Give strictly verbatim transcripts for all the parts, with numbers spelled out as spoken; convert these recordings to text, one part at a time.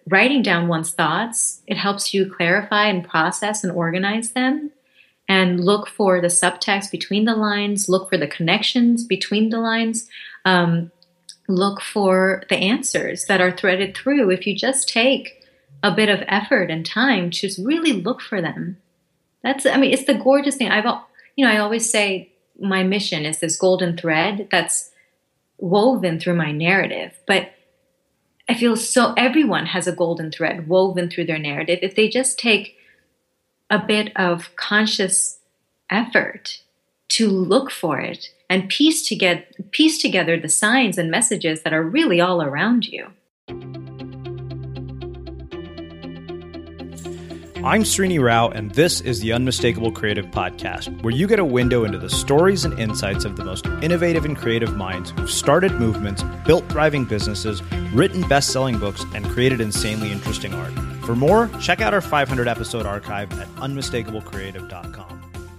writing down one's thoughts, it helps you clarify and process and organize them and look for the subtext between the lines, look for the connections between the lines, um, look for the answers that are threaded through. If you just take a bit of effort and time to really look for them, that's, I mean, it's the gorgeous thing. I've, you know, I always say my mission is this golden thread that's woven through my narrative, but I feel so everyone has a golden thread woven through their narrative. If they just take a bit of conscious effort to look for it and piece together, piece together the signs and messages that are really all around you. I'm Srini Rao, and this is the Unmistakable Creative Podcast, where you get a window into the stories and insights of the most innovative and creative minds who've started movements, built thriving businesses, written best-selling books, and created insanely interesting art. For more, check out our five hundred episode archive at unmistakable creative dot com.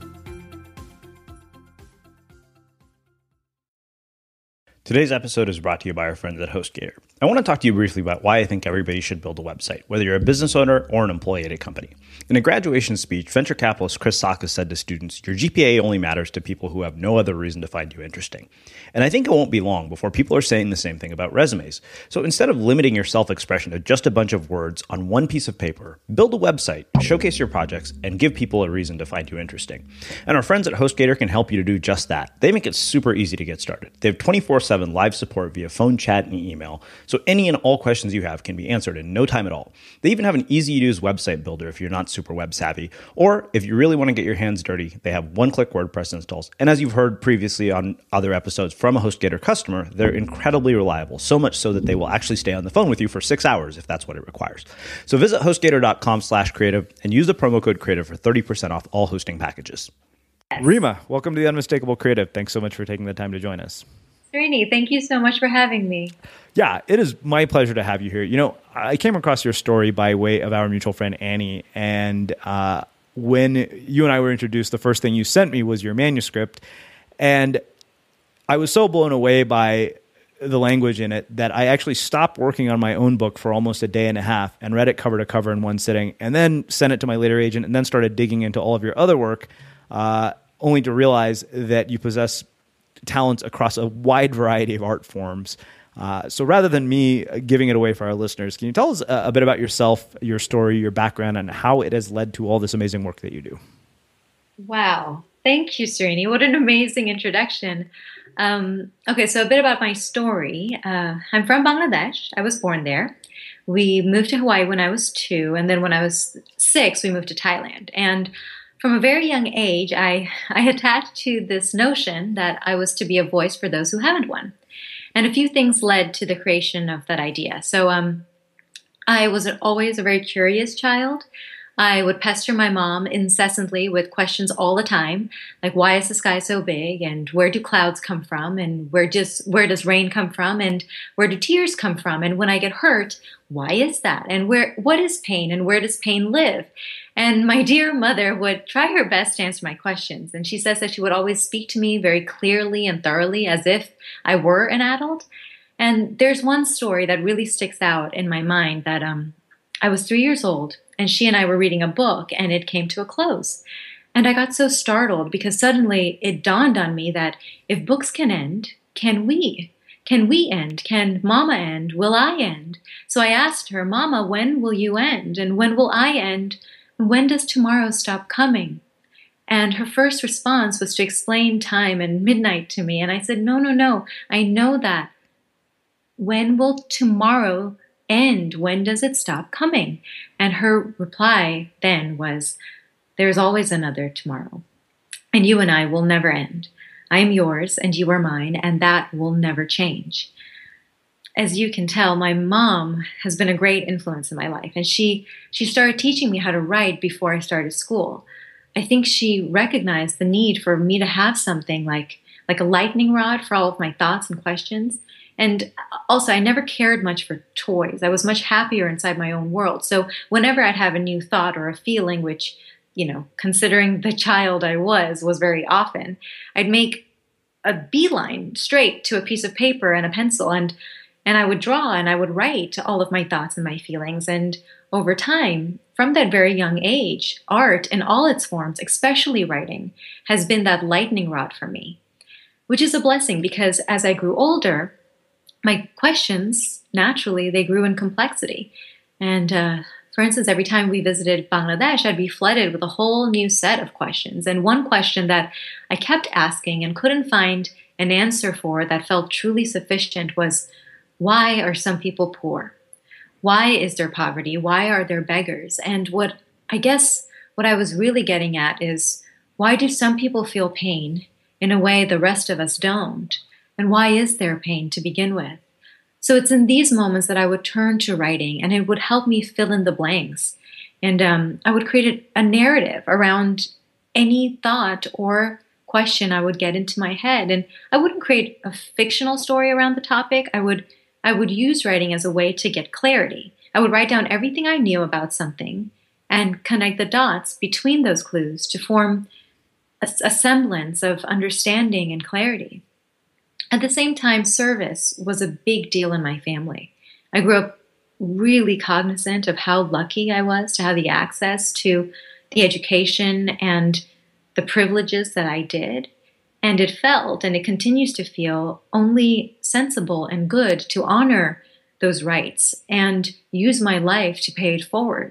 Today's episode is brought to you by our friends at HostGator. I want to talk to you briefly about why I think everybody should build a website, whether you're a business owner or an employee at a company. In a graduation speech, venture capitalist Chris Sacca said to students, "Your G P A only matters to people who have no other reason to find you interesting." And I think it won't be long before people are saying the same thing about resumes. So instead of limiting your self-expression to just a bunch of words on one piece of paper, build a website, showcase your projects, and give people a reason to find you interesting. And our friends at HostGator can help you to do just that. They make it super easy to get started. They have twenty-four seven live support via phone, chat, and email, so any and all questions you have can be answered in no time at all. They even have an easy-to-use website builder if you're not super web savvy, or if you really want to get your hands dirty, they have one-click WordPress installs. And as you've heard previously on other episodes from a HostGator customer, they're incredibly reliable, so much so that they will actually stay on the phone with you for six hours if that's what it requires. So visit HostGator.com slash creative and use the promo code creative for thirty percent off all hosting packages. Rima, welcome to the Unmistakable Creative. Thanks so much for taking the time to join us. Srini, thank you so much for having me. Yeah, it is my pleasure to have you here. You know, I came across your story by way of our mutual friend, Annie. And uh, when you and I were introduced, the first thing you sent me was your manuscript. And I was so blown away by the language in it that I actually stopped working on my own book for almost a day and a half and read it cover to cover in one sitting, and then sent it to my later agent, and then started digging into all of your other work, uh, only to realize that you possess talents across a wide variety of art forms. Uh, so rather than me giving it away for our listeners, can you tell us a, a bit about yourself, your story, your background, and how it has led to all this amazing work that you do? Wow. Thank you, Srini. What an amazing introduction. Um, okay, so a bit about my story. Uh, I'm from Bangladesh. I was born there. We moved to Hawaii when I was two, and then when I was six, we moved to Thailand. And from a very young age, I, I attached to this notion that I was to be a voice for those who haven't one. And a few things led to the creation of that idea. So um, I was always a very curious child. I would pester my mom incessantly with questions all the time, like why is the sky so big, and where do clouds come from, and where does where does rain come from, and where do tears come from, and when I get hurt, why is that, and where what is pain, and where does pain live? And my dear mother would try her best to answer my questions, and she says that she would always speak to me very clearly and thoroughly as if I were an adult. And there's one story that really sticks out in my mind that um, I was three years old, and she and I were reading a book, and it came to a close. And I got so startled because suddenly it dawned on me that if books can end, can we? Can we end? Can Mama end? Will I end? So I asked her, Mama, when will you end? And when will I end? When does tomorrow stop coming? And her first response was to explain time and midnight to me. And I said, no, no, no, I know that. When will tomorrow end? When does it stop coming? And her reply then was, there's always another tomorrow. And you and I will never end. I am yours and you are mine, and that will never change. As you can tell, my mom has been a great influence in my life, and she she started teaching me how to write before I started school. I think she recognized the need for me to have something like, like a lightning rod for all of my thoughts and questions. And also, I never cared much for toys. I was much happier inside my own world. So whenever I'd have a new thought or a feeling, which, you know, considering the child I was, was very often, I'd make a beeline straight to a piece of paper and a pencil and And I would draw and I would write all of my thoughts and my feelings. And over time, from that very young age, art in all its forms, especially writing, has been that lightning rod for me, which is a blessing because as I grew older, my questions, naturally, they grew in complexity. And uh, for instance, every time we visited Bangladesh, I'd be flooded with a whole new set of questions. And one question that I kept asking and couldn't find an answer for that felt truly sufficient was, why are some people poor? Why is there poverty? Why are there beggars? And what I guess what I was really getting at is, why do some people feel pain in a way the rest of us don't? And why is there pain to begin with? So it's in these moments that I would turn to writing, and it would help me fill in the blanks. And um, I would create a, a narrative around any thought or question I would get into my head. And I wouldn't create a fictional story around the topic. I would I would use writing as a way to get clarity. I would write down everything I knew about something and connect the dots between those clues to form a, a semblance of understanding and clarity. At the same time, service was a big deal in my family. I grew up really cognizant of how lucky I was to have the access to the education and the privileges that I did. And it felt, and it continues to feel, only sensible and good to honor those rights and use my life to pay it forward.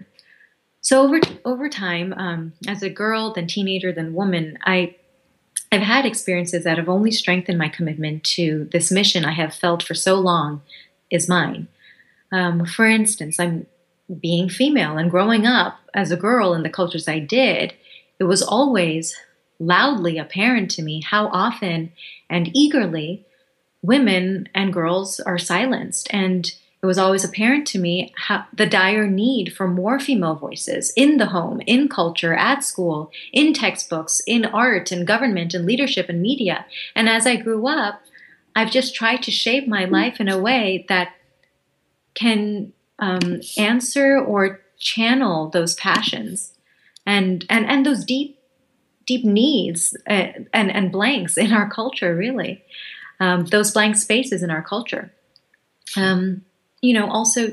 So over over time, um, as a girl, then teenager, then woman, I, I've had experiences that have only strengthened my commitment to this mission I have felt for so long is mine. Um, for instance, I'm being female and growing up as a girl in the cultures I did, it was always loudly apparent to me how often and eagerly women and girls are silenced. And it was always apparent to me how the dire need for more female voices in the home, in culture, at school, in textbooks, in art and government and leadership and media. And as I grew up, I've just tried to shape my life in a way that can um, answer or channel those passions and, and, and those deep deep needs uh, and, and blanks in our culture, really. Um, those blank spaces in our culture. Um, you know, also,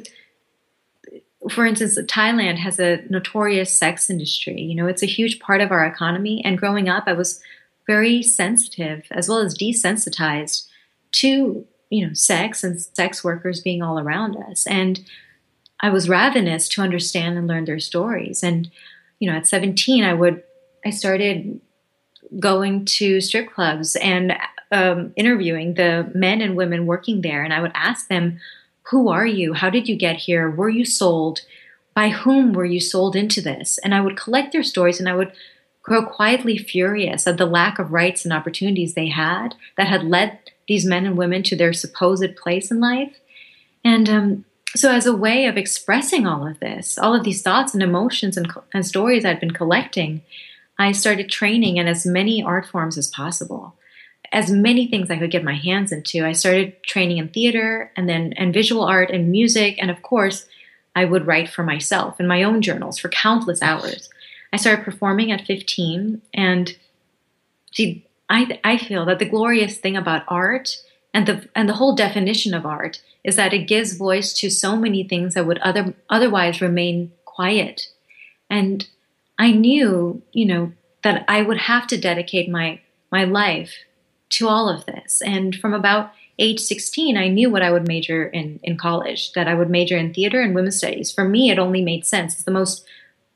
for instance, Thailand has a notorious sex industry. You know, it's a huge part of our economy. And growing up, I was very sensitive as well as desensitized to, you know, sex and sex workers being all around us. And I was ravenous to understand and learn their stories. And, you know, at seventeen, I would I started going to strip clubs and um, interviewing the men and women working there. And I would ask them, who are you? How did you get here? Were you sold? By whom were you sold into this? And I would collect their stories and I would grow quietly furious at the lack of rights and opportunities they had that had led these men and women to their supposed place in life. And um, so as a way of expressing all of this, all of these thoughts and emotions and, and stories I'd been collecting, I started training in as many art forms as possible, as many things I could get my hands into. I started training in theater and then and visual art and music. And of course, I would write for myself in my own journals for countless hours. I started performing at fifteen. And gee, I, I feel that the glorious thing about art and the and the whole definition of art is that it gives voice to so many things that would other, otherwise remain quiet. And I knew, you know, that I would have to dedicate my my life to all of this. And from about age sixteen, I knew what I would major in in college, that I would major in theater and women's studies. For me, it only made sense. It's the most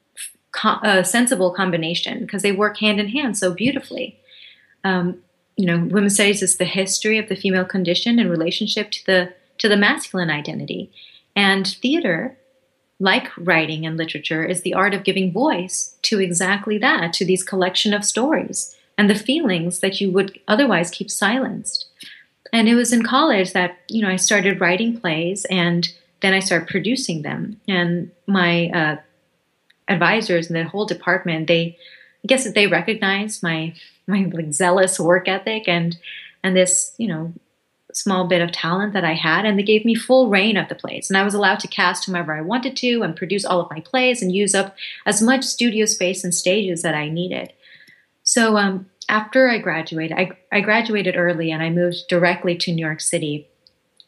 co- uh, sensible combination because they work hand in hand so beautifully. Um, you know, women's studies is the history of the female condition in relationship to the to the masculine identity. And theater, like writing and literature, is the art of giving voice to exactly that, to these collection of stories and the feelings that you would otherwise keep silenced. And it was in college that, you know, I started writing plays and then I started producing them. And my uh, advisors in the whole department, they, I guess that they recognized my, my like zealous work ethic and, and this, you know, small bit of talent that I had, and they gave me full reign of the plays. And I was allowed to cast whomever I wanted to and produce all of my plays and use up as much studio space and stages that I needed. So um, after I graduated, I, I graduated early and I moved directly to New York City.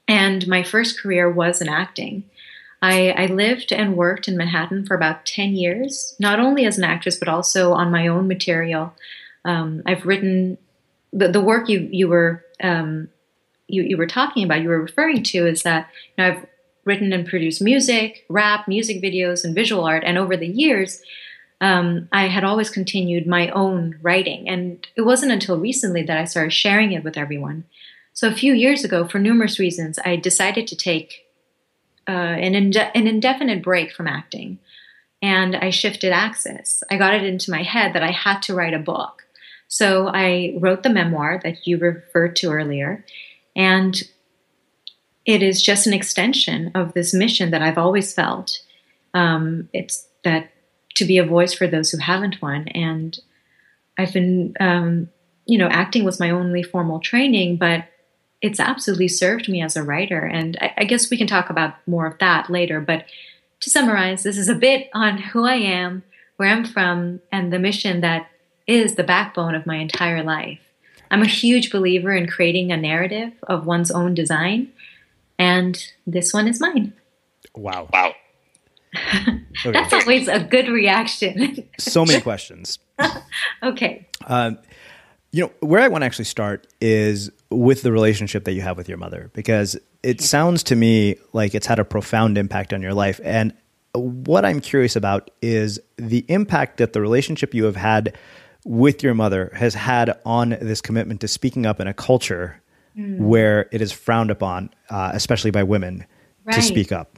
And my first career was in acting. I, I lived and worked in Manhattan for about ten years, not only as an actress, but also on my own material. Um, I've written the, the work you, you were um, you, you were talking about, you were referring to, is that you know, I've written and produced music, rap, music videos, and visual art. And over the years, um, I had always continued my own writing. And it wasn't until recently that I started sharing it with everyone. So a few years ago, for numerous reasons, I decided to take uh, an, inde- an indefinite break from acting. And I shifted axis. I got it into my head that I had to write a book. So I wrote the memoir that you referred to earlier. And it is just an extension of this mission that I've always felt. Um, it's that to be a voice for those who haven't one. And I've been, um, you know, acting was my only formal training, but it's absolutely served me as a writer. And I, I guess we can talk about more of that later. But to summarize, this is a bit on who I am, where I'm from, and the mission that is the backbone of my entire life. I'm a huge believer in creating a narrative of one's own design, and this one is mine. Wow. Wow. Okay. That's always a good reaction. So many questions. Okay. Um, you know, where I want to actually start is with the relationship that you have with your mother, because it sounds to me like it's had a profound impact on your life. And what I'm curious about is the impact that the relationship you have had with your mother has had on this commitment to speaking up in a culture mm. where it is frowned upon, uh, especially by women, right. to speak up.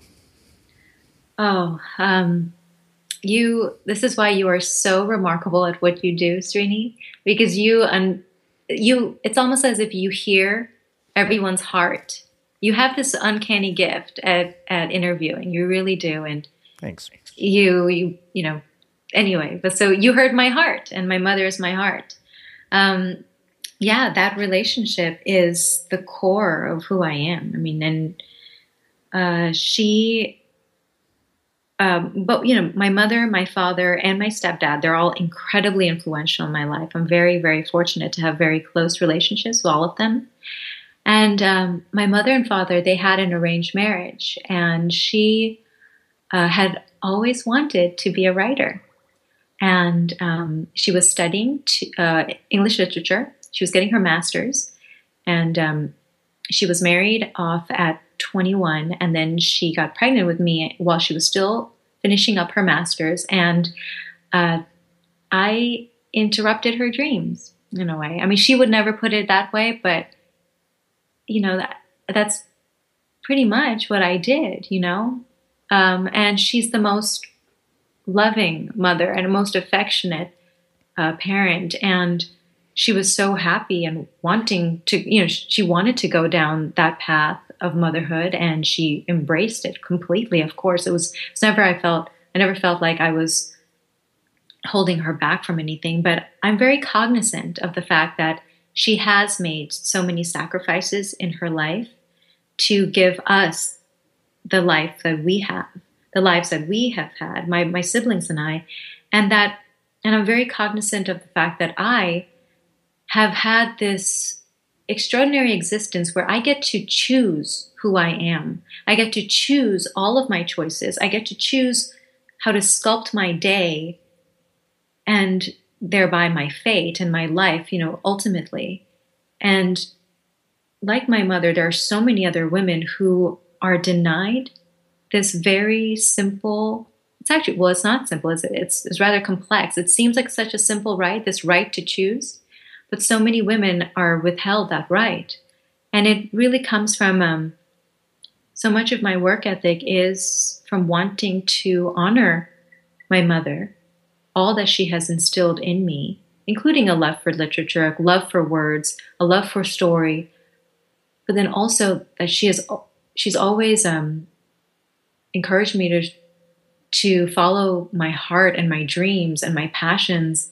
Oh, um, you, this is why you are so remarkable at what you do, Srini, because you, un, you, it's almost as if you hear everyone's heart. You have this uncanny gift at, at interviewing. You really do. And thanks. You, you, you know, anyway, but so you heard my heart, and my mother is my heart. Um, yeah, that relationship is the core of who I am. I mean, and uh, she, um, but you know, my mother, my father, and my stepdad, they're all incredibly influential in my life. I'm very, very fortunate to have very close relationships with all of them. And um, my mother and father, they had an arranged marriage, and she uh, had always wanted to be a writer. And um, she was studying to, uh, English literature. She was getting her master's, and um, she was married off at twenty-one, and then she got pregnant with me while she was still finishing up her master's, and uh, I interrupted her dreams in a way. I mean, she would never put it that way, but you know, that, that's pretty much what I did, you know? Um, and she's the most loving mother and most affectionate uh, parent. And she was so happy and wanting to, you know, she wanted to go down that path of motherhood, and she embraced it completely. Of course, it was, it's never, I felt, I never felt like I was holding her back from anything, but I'm very cognizant of the fact that she has made so many sacrifices in her life to give us the life that we have, the lives that we have had, my, my siblings and I, and that, and I'm very cognizant of the fact that I have had this extraordinary existence where I get to choose who I am. I get to choose all of my choices. I get to choose how to sculpt my day and thereby my fate and my life, you know, ultimately. And like my mother, there are so many other women who are denied this very simple, it's actually, well, it's not simple, is it? It's, it's rather complex. It seems like such a simple right, this right to choose, but so many women are withheld that right. And it really comes from, um, so much of my work ethic is from wanting to honor my mother, all that she has instilled in me, including a love for literature, a love for words, a love for story, but then also that she has, she's always um, encouraged me to to follow my heart and my dreams and my passions.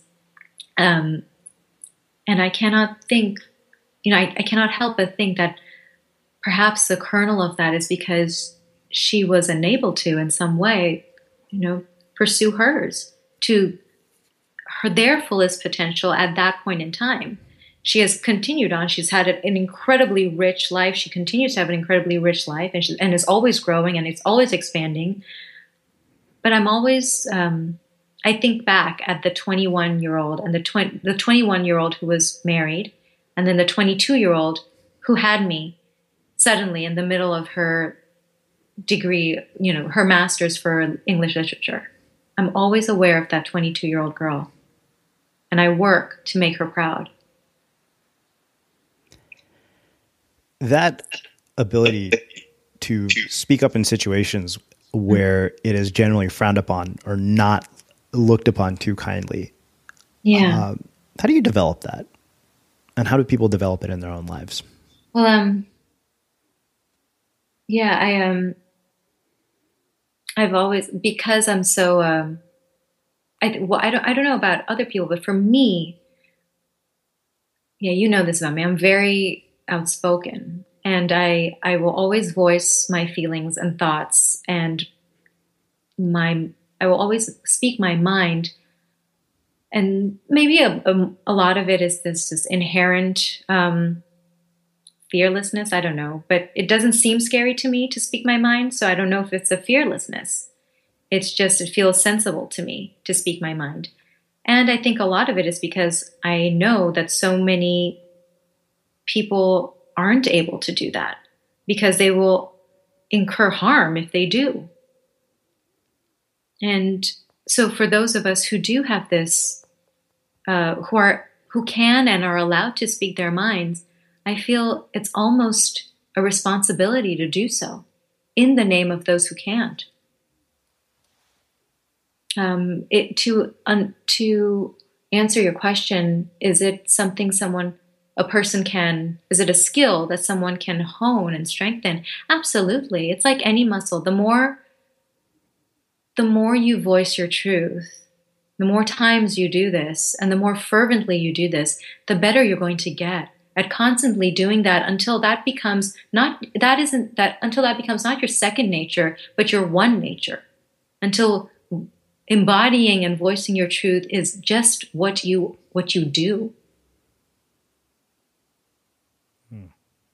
Um, and I cannot think, you know, I, I cannot help but think that perhaps the kernel of that is because she was enabled to, in some way, you know, pursue hers to her their fullest potential at that point in time. she has continued on. She's had an incredibly rich life. She continues to have an incredibly rich life, and she, and is always growing and it's always expanding. But I'm always, um, I think back at the twenty-one year old and the twenty, the twenty-one year old who was married, and then the twenty-two year old who had me suddenly in the middle of her degree, you know, her master's for English literature. I'm always aware of that twenty-two year old girl, and I work to make her proud. That ability to speak up in situations where it is generally frowned upon or not looked upon too kindly. Yeah. Um, how do you develop that? And how do people develop it in their own lives? Well, um, yeah, I, um, I've always, because I'm so, um, I, well, I don't, I don't know about other people, but for me, yeah, you know this about me. I'm very outspoken, and I, I will always voice my feelings and thoughts, and my, I will always speak my mind. And maybe a, a, a lot of it is this, this inherent, um, fearlessness. I don't know, but it doesn't seem scary to me to speak my mind. So I don't know if it's a fearlessness. It's just, it feels sensible to me to speak my mind. And I think a lot of it is because I know that so many people aren't able to do that because they will incur harm if they do. And so for those of us who do have this, uh, who are, who can and are allowed to speak their minds, I feel it's almost a responsibility to do so in the name of those who can't. Um, it, to um, to answer your question, is it something someone, a person can, is it a skill that someone can hone and strengthen? Absolutely. It's like any muscle. The more, the more you voice your truth, the more times you do this, and the more fervently you do this, the better you're going to get at constantly doing that until that becomes not, that isn't that, until that becomes not your second nature, but your one nature. Until embodying and voicing your truth is just what you, what you do. Hmm.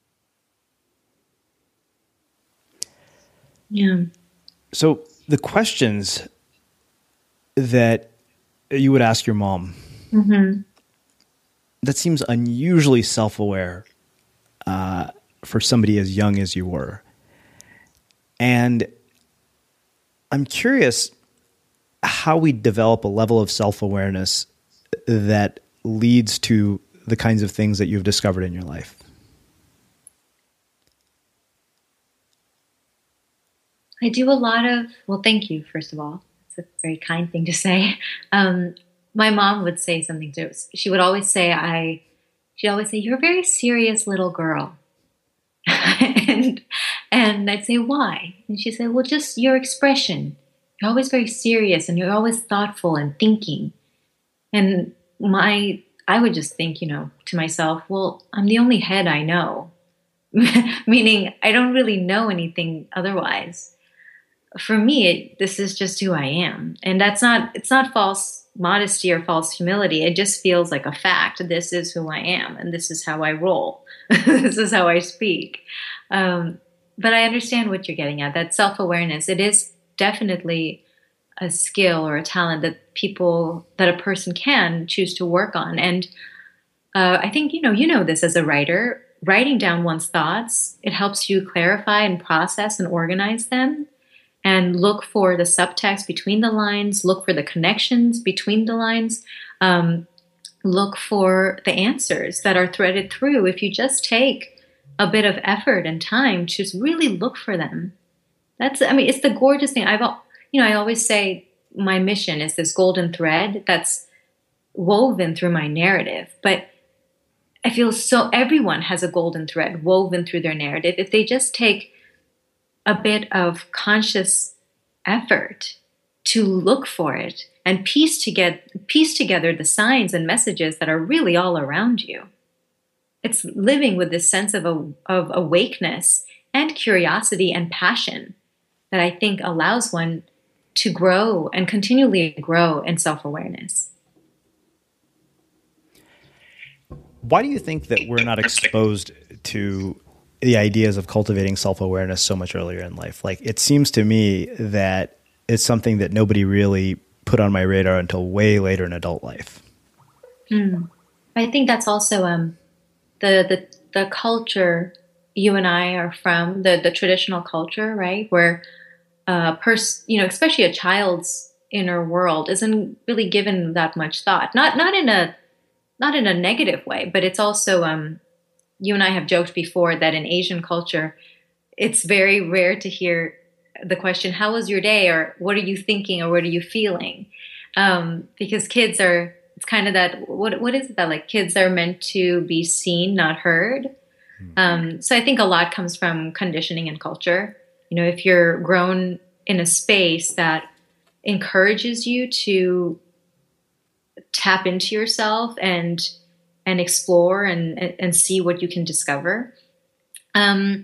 Yeah. So the questions that you would ask your mom, mm-hmm. that seems unusually self-aware uh, for somebody as young as you were. And I'm curious how we develop a level of self-awareness that leads to the kinds of things that you've discovered in your life. I do a lot of, well, thank you, first of all. It's a very kind thing to say. Um, my mom would say something to us. She would always say, I, she'd always say, you're a very serious little girl. and, and I'd say, why? And she'd say, well, just your expression. You're always very serious and you're always thoughtful and thinking. And my, I would just think, you know, to myself, well, I'm the only head I know. Meaning I don't really know anything otherwise. For me, it, this is just who I am. And that's not, it's not false modesty or false humility. It just feels like a fact. This is who I am. And this is how I roll. This is how I speak. Um, but I understand what you're getting at. That self-awareness, it is definitely a skill or a talent that people, that a person can choose to work on. And uh, I think, you know, you know this as a writer, writing down one's thoughts, it helps you clarify and process and organize them and look for the subtext between the lines, look for the connections between the lines, um, look for the answers that are threaded through. If you just take a bit of effort and time to really look for them. That's, I mean, it's the gorgeous thing. I've, you know, I always say my mission is this golden thread that's woven through my narrative. But I feel so everyone has a golden thread woven through their narrative. If they just take a bit of conscious effort to look for it and piece together, piece together the signs and messages that are really all around you. It's living with this sense of, a, of awakeness and curiosity and passion that I think allows one to grow and continually grow in self-awareness. Why do you think that we're not exposed to the ideas of cultivating self-awareness so much earlier in life? Like, it seems to me that it's something that nobody really put on my radar until way later in adult life. Mm. I think that's also um, the, the the culture you and I are from, the the traditional culture, right? Where a person, you know, especially a child's inner world isn't really given that much thought. Not not in a not in a negative way, but it's also um, you and I have joked before that in Asian culture, it's very rare to hear the question, "How was your day?" or "What are you thinking?" or "What are you feeling?" Um, because kids are, it's kind of that, what what is it that, like, kids are meant to be seen, not heard. Um, so I think a lot comes from conditioning and culture. You know, if you're grown in a space that encourages you to tap into yourself and and explore and and see what you can discover. Um,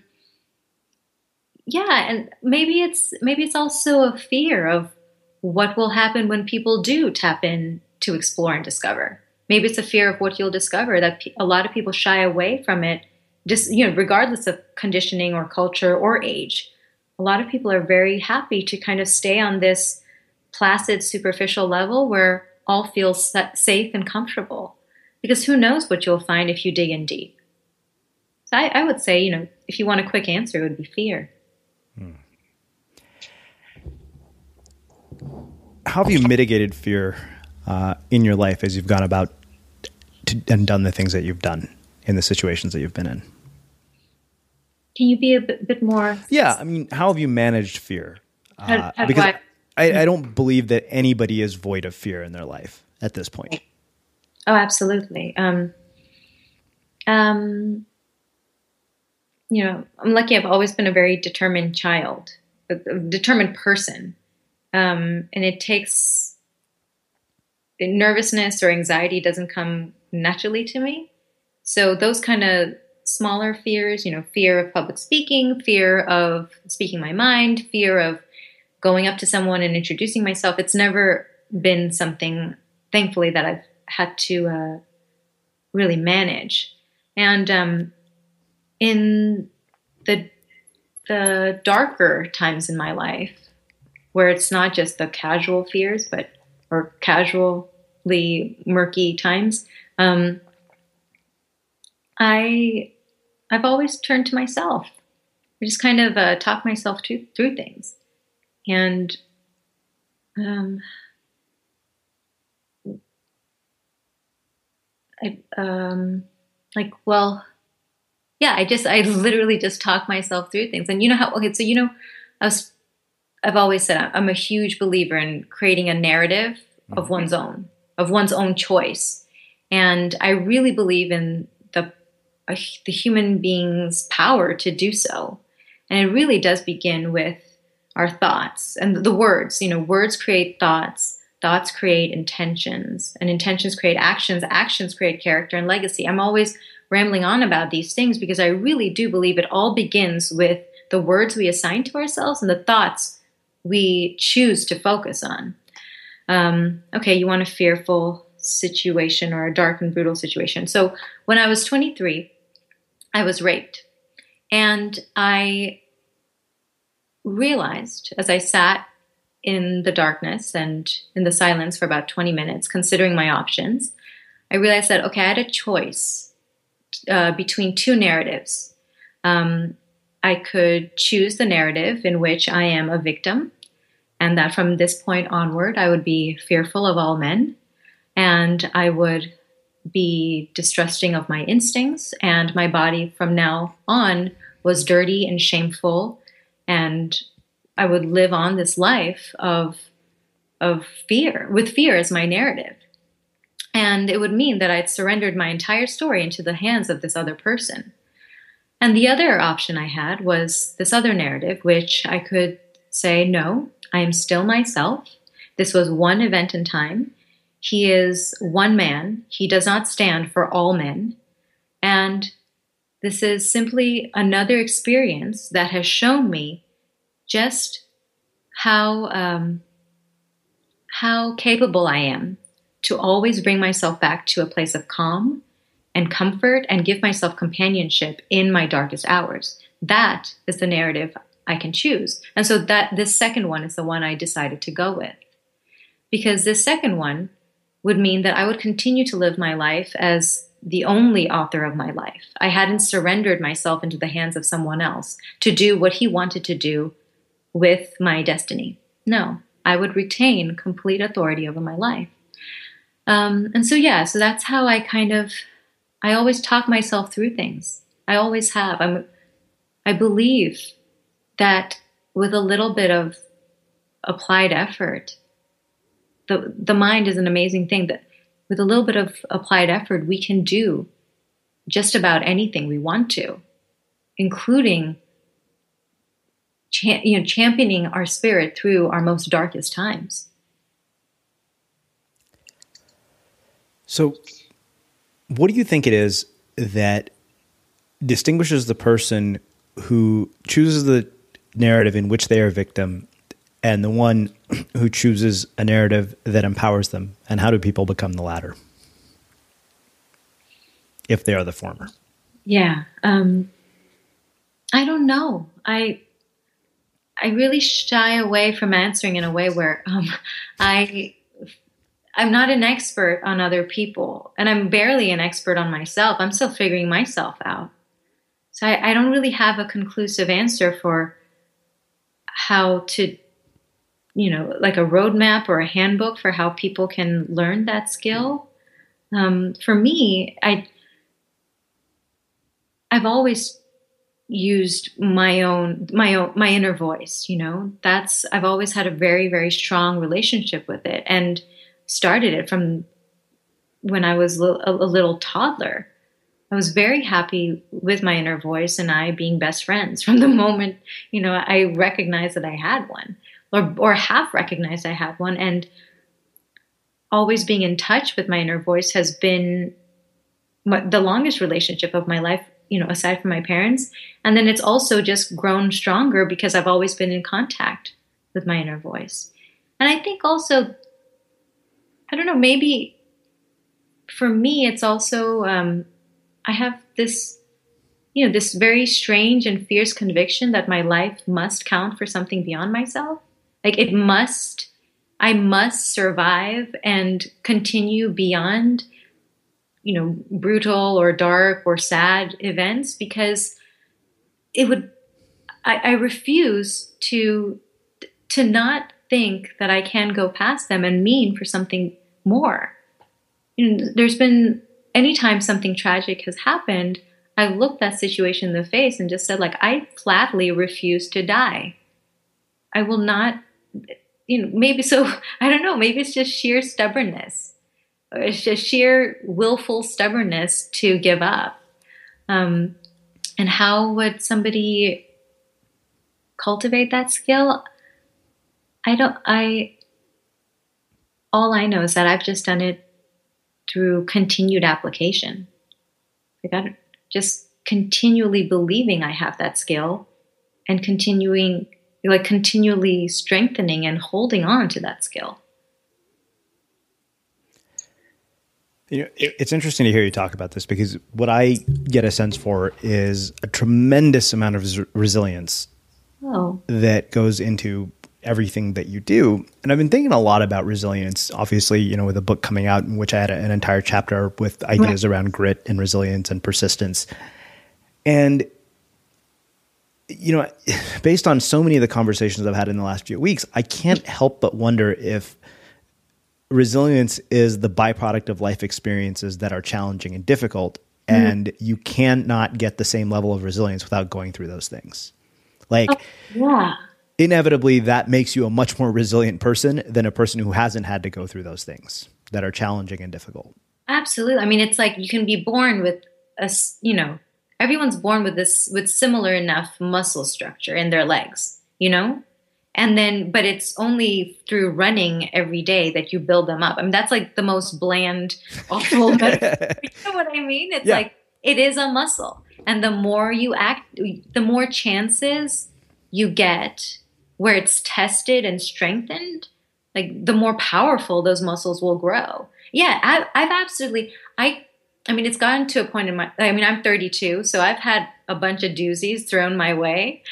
yeah, and maybe it's maybe it's also a fear of what will happen when people do tap in to explore and discover. Maybe it's a fear of what you'll discover, that pe- a lot of people shy away from it, just, you know, regardless of conditioning or culture or age. A lot of people are very happy to kind of stay on this placid, superficial level where all feels sa- safe and comfortable. Because who knows what you'll find if you dig in deep. So I, I would say, you know, if you want a quick answer, it would be fear. Hmm. How have you mitigated fear uh, in your life as you've gone about to, and done the things that you've done in the situations that you've been in? Can you be a bit, bit more? Yeah, I mean, how have you managed fear? How, Uh, how because do I, I, I don't believe that anybody is void of fear in their life at this point. Oh, absolutely. Um, um, you know, I'm lucky. I've always been a very determined child, a, a determined person. Um, and it takes nervousness or anxiety doesn't come naturally to me. So those kind of smaller fears, you know, fear of public speaking, fear of speaking my mind, fear of going up to someone and introducing myself, it's never been something, thankfully, that I've had to uh, really manage. And um, in the the darker times in my life, where it's not just the casual fears, but or casually murky times, um, I I've always turned to myself. I just kind of uh, talk myself to, through things, and um, I um, like well. Yeah, I just I literally just talk myself through things. And you know how, okay, so you know, I was I've always said I'm a huge believer in creating a narrative of one's own, of one's own choice. And I really believe in the uh, the human being's power to do so. And it really does begin with our thoughts and the words. You know, words create thoughts, thoughts create intentions, and intentions create actions, actions create character and legacy. I'm always rambling on about these things because I really do believe it all begins with the words we assign to ourselves and the thoughts we choose to focus on. Um, okay, you want a fearful situation or a dark and brutal situation. So when I was twenty-three, I was raped. And I realized as I sat in the darkness and in the silence for about twenty minutes, considering my options, I realized that, okay, I had a choice Uh, between two narratives. Um, I could choose the narrative in which I am a victim, and that from this point onward, I would be fearful of all men, and I would be distrusting of my instincts, and my body from now on was dirty and shameful, and I would live on this life of of fear, with fear as my narrative. And it would mean that I'd surrendered my entire story into the hands of this other person. And the other option I had was this other narrative, which I could say, no, I am still myself. This was one event in time. He is one man. He does not stand for all men. And this is simply another experience that has shown me just how, um, how capable I am to always bring myself back to a place of calm and comfort and give myself companionship in my darkest hours. That is the narrative I can choose. And so that this second one is the one I decided to go with. Because this second one would mean that I would continue to live my life as the only author of my life. I hadn't surrendered myself into the hands of someone else to do what he wanted to do with my destiny. No, I would retain complete authority over my life. Um, and so, yeah, so that's how I kind of, I always talk myself through things. I always have. I'm, I believe that with a little bit of applied effort, the the mind is an amazing thing, that with a little bit of applied effort, we can do just about anything we want to, including cha- you know, championing our spirit through our most darkest times. So what do you think it is that distinguishes the person who chooses the narrative in which they are a victim and the one who chooses a narrative that empowers them? And how do people become the latter if they are the former? Yeah. Um, I don't know. I I really shy away from answering in a way where um, I, I'm not an expert on other people, and I'm barely an expert on myself. I'm still figuring myself out. So I, I don't really have a conclusive answer for how to, you know, like a roadmap or a handbook for how people can learn that skill. Um, for me, I, I've always used my own, my own, my inner voice, you know, that's, I've always had a very, very strong relationship with it, and started it from when I was a, a little toddler. I was very happy with my inner voice and I being best friends from the moment, you know, I recognized that I had one, or, or half recognized I had one. And always being in touch with my inner voice has been my, the longest relationship of my life, you know, aside from my parents. And then it's also just grown stronger because I've always been in contact with my inner voice. And I think also, I don't know, maybe for me, it's also, um, I have this, you know, this very strange and fierce conviction that my life must count for something beyond myself. Like it must, I must survive and continue beyond, you know, brutal or dark or sad events, because it would, I, I refuse to, to not think that I can go past them and mean for something more. You know, there's been, anytime something tragic has happened, I looked that situation in the face and just said, like, I flatly refuse to die. I will not, you know, maybe so, I don't know, maybe it's just sheer stubbornness. It's just sheer willful stubbornness to give up. Um, and how would somebody cultivate that skill? I don't, I, all I know is that I've just done it through continued application. I got just continually believing I have that skill and continuing, like continually strengthening and holding on to that skill. You know, it, it's interesting to hear you talk about this, because what I get a sense for is a tremendous amount of res- resilience oh. that goes into everything that you do. And I've been thinking a lot about resilience, obviously, you know, with a book coming out in which I had a, an entire chapter with ideas around grit and resilience and persistence. And, you know, based on so many of the conversations I've had in the last few weeks, I can't help but wonder if resilience is the byproduct of life experiences that are challenging and difficult. Mm. And you cannot get the same level of resilience without going through those things. Like, oh, yeah. Inevitably, that makes you a much more resilient person than a person who hasn't had to go through those things that are challenging and difficult. Absolutely. I mean, it's like you can be born with a, you know, everyone's born with this, with similar enough muscle structure in their legs, you know? And then, but it's only through running every day that you build them up. I mean, that's like the most bland, awful metaphor. You know what I mean? It's yeah. like, it is a muscle. And the more you act, the more chances you get where it's tested and strengthened, like the more powerful those muscles will grow. Yeah, I, I've absolutely, I I mean, it's gotten to a point in my, I mean, I'm thirty-two, so I've had a bunch of doozies thrown my way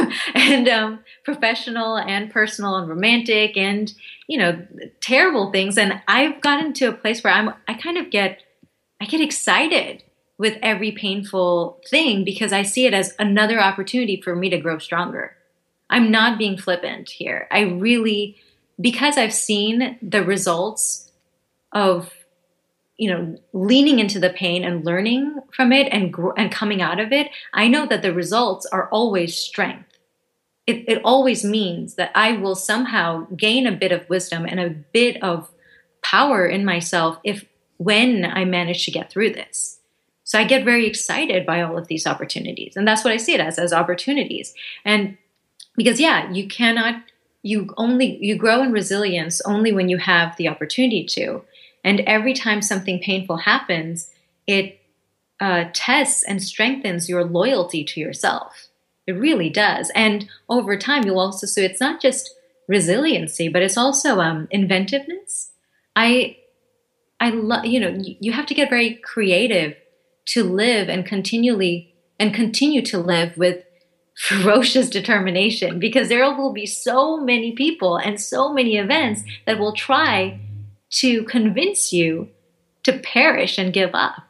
and um, professional and personal and romantic and, you know, terrible things. And I've gotten to a place where I'm, I kind of get, I get excited with every painful thing because I see it as another opportunity for me to grow stronger. I'm not being flippant here. I really, because I've seen the results of, you know, leaning into the pain and learning from it and gr- and coming out of it, I know that the results are always strength. It, it always means that I will somehow gain a bit of wisdom and a bit of power in myself if when I manage to get through this. So I get very excited by all of these opportunities. And that's what I see it as, as opportunities. And because, yeah, you cannot, you only, you grow in resilience only when you have the opportunity to. And every time something painful happens, it uh, tests and strengthens your loyalty to yourself. It really does. And over time, you'll also see it's not just resiliency, but it's also um, inventiveness. I, I love, you know, you, you have to get very creative to live and continually and continue to live with ferocious determination, because there will be so many people and so many events that will try to convince you to perish and give up.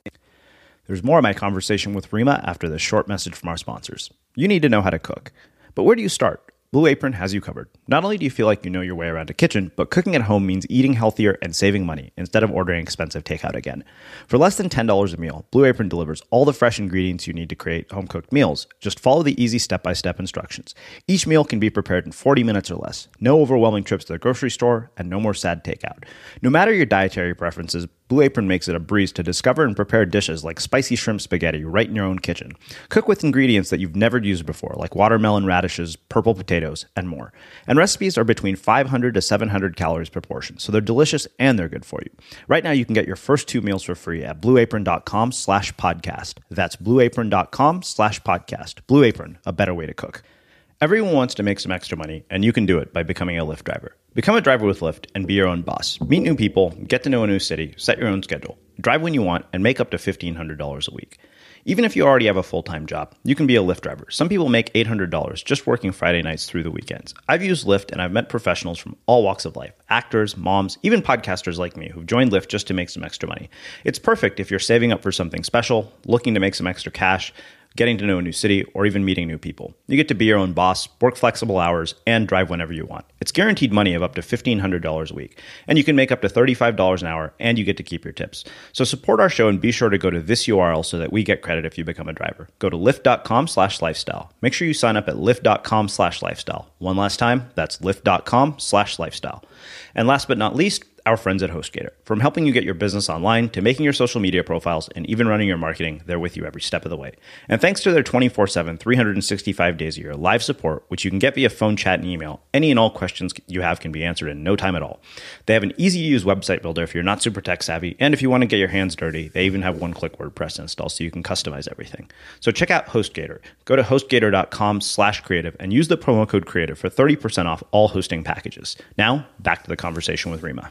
There's more of my conversation with Rima after this short message from our sponsors. You need to know how to cook. But where do you start? Blue Apron has you covered. Not only do you feel like you know your way around a kitchen, but cooking at home means eating healthier and saving money instead of ordering expensive takeout again. For less than ten dollars a meal, Blue Apron delivers all the fresh ingredients you need to create home-cooked meals. Just follow the easy step-by-step instructions. Each meal can be prepared in forty minutes or less. No overwhelming trips to the grocery store, and no more sad takeout. No matter your dietary preferences, Blue Apron makes it a breeze to discover and prepare dishes like spicy shrimp spaghetti right in your own kitchen. Cook with ingredients that you've never used before, like watermelon radishes, purple potatoes, and more. And recipes are between five hundred to seven hundred calories per portion, so they're delicious and they're good for you. Right now, you can get your first two meals for free at blueapron.com slash podcast. That's blueapron.com slash podcast. Blue Apron, a better way to cook. Everyone wants to make some extra money, and you can do it by becoming a Lyft driver. Become a driver with Lyft and be your own boss. Meet new people, get to know a new city, set your own schedule, drive when you want, and make up to fifteen hundred dollars a week. Even if you already have a full-time job, you can be a Lyft driver. Some people make eight hundred dollars just working Friday nights through the weekends. I've used Lyft, and I've met professionals from all walks of life, actors, moms, even podcasters like me who've joined Lyft just to make some extra money. It's perfect if you're saving up for something special, looking to make some extra cash, getting to know a new city, or even meeting new people. You get to be your own boss, work flexible hours, and drive whenever you want. It's guaranteed money of up to fifteen hundred dollars a week, and you can make up to thirty-five dollars an hour, and you get to keep your tips. So support our show and be sure to go to this U R L so that we get credit if you become a driver. Go to lyft.com slash lifestyle. Make sure you sign up at lyft.com slash lifestyle. One last time, that's lyft.com slash lifestyle. And last but not least, our friends at HostGator. From helping you get your business online to making your social media profiles and even running your marketing, they're with you every step of the way. And thanks to their twenty-four seven, three hundred sixty-five days a year live support, which you can get via phone, chat, and email, any and all questions you have can be answered in no time at all. They have an easy-to-use website builder if you're not super tech savvy, and if you want to get your hands dirty, they even have one-click WordPress install so you can customize everything. So check out HostGator. Go to hostgator.com slash creative and use the promo code creative for thirty percent off all hosting packages. Now, back to the conversation with Rima.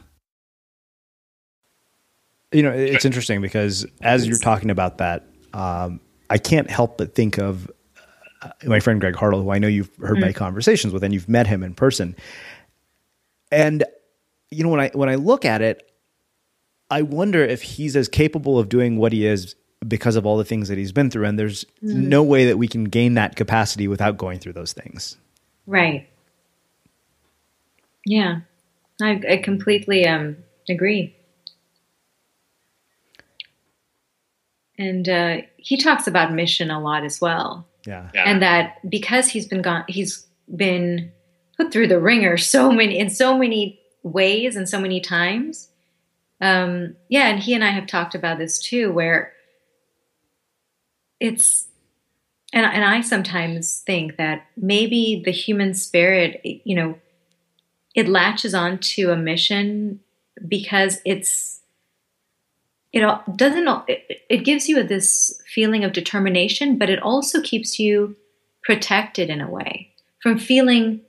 You know, it's interesting because as you're talking about that, um, I can't help but think of uh, my friend Greg Hartle, who I know you've heard mm. my conversations with, and you've met him in person. And, you know, when I when I look at it, I wonder if he's as capable of doing what he is because of all the things that he's been through. And there's mm. no way that we can gain that capacity without going through those things. Right. Yeah, I, I completely um, agree. And uh, he talks about mission a lot as well. Yeah. yeah. And that because he's been gone, he's been put through the ringer so many in so many ways and so many times. Um, yeah, and he and I have talked about this too, where it's and and I sometimes think that maybe the human spirit, you know, it latches onto a mission because it's. It doesn't. It, it gives you this feeling of determination, but it also keeps you protected in a way from feeling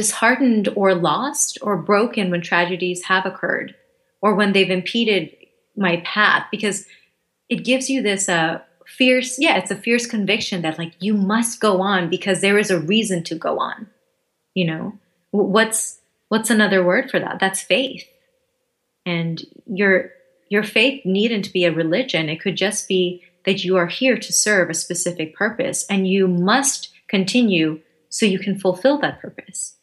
disheartened or lost or broken when tragedies have occurred, or when they've impeded my path, because it gives you this uh, fierce, yeah, it's a fierce conviction that like you must go on because there is a reason to go on. You know, what's what's another word for that? That's faith. And your your faith needn't be a religion. It could just be that you are here to serve a specific purpose, and you must continue so you can fulfill that purpose.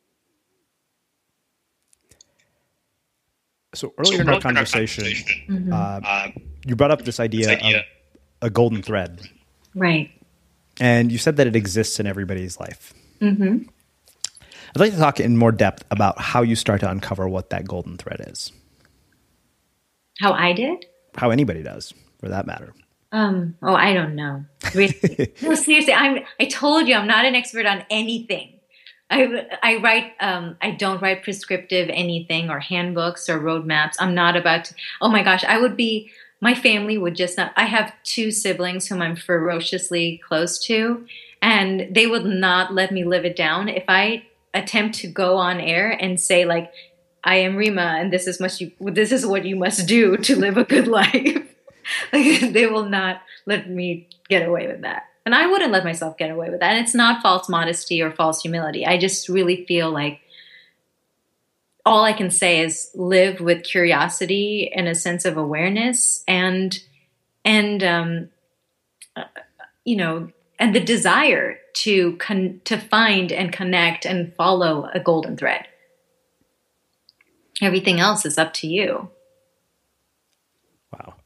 So earlier so in our conversation, mm-hmm. uh, you brought up this idea, this idea of a golden thread. Right. And you said that it exists in everybody's life. Mm-hmm. I'd like to talk in more depth about how you start to uncover what that golden thread is. How I did? How anybody does, for that matter. Um. Oh, I don't know. Really? No, seriously. I'm. I told you, I'm not an expert on anything. I I write. Um. I don't write prescriptive anything or handbooks or roadmaps. I'm not about to. Oh my gosh, I would be. My family would just not. I have two siblings whom I'm ferociously close to, and they would not let me live it down if I attempt to go on air and say like, I am Rima, and this is must you. This is what you must do to live a good life. Like, they will not let me get away with that. And I wouldn't let myself get away with that. And it's not false modesty or false humility. I just really feel like all I can say is live with curiosity and a sense of awareness and, and um, uh, you know, and the desire to con- to find and connect and follow a golden thread. Everything else is up to you. Wow.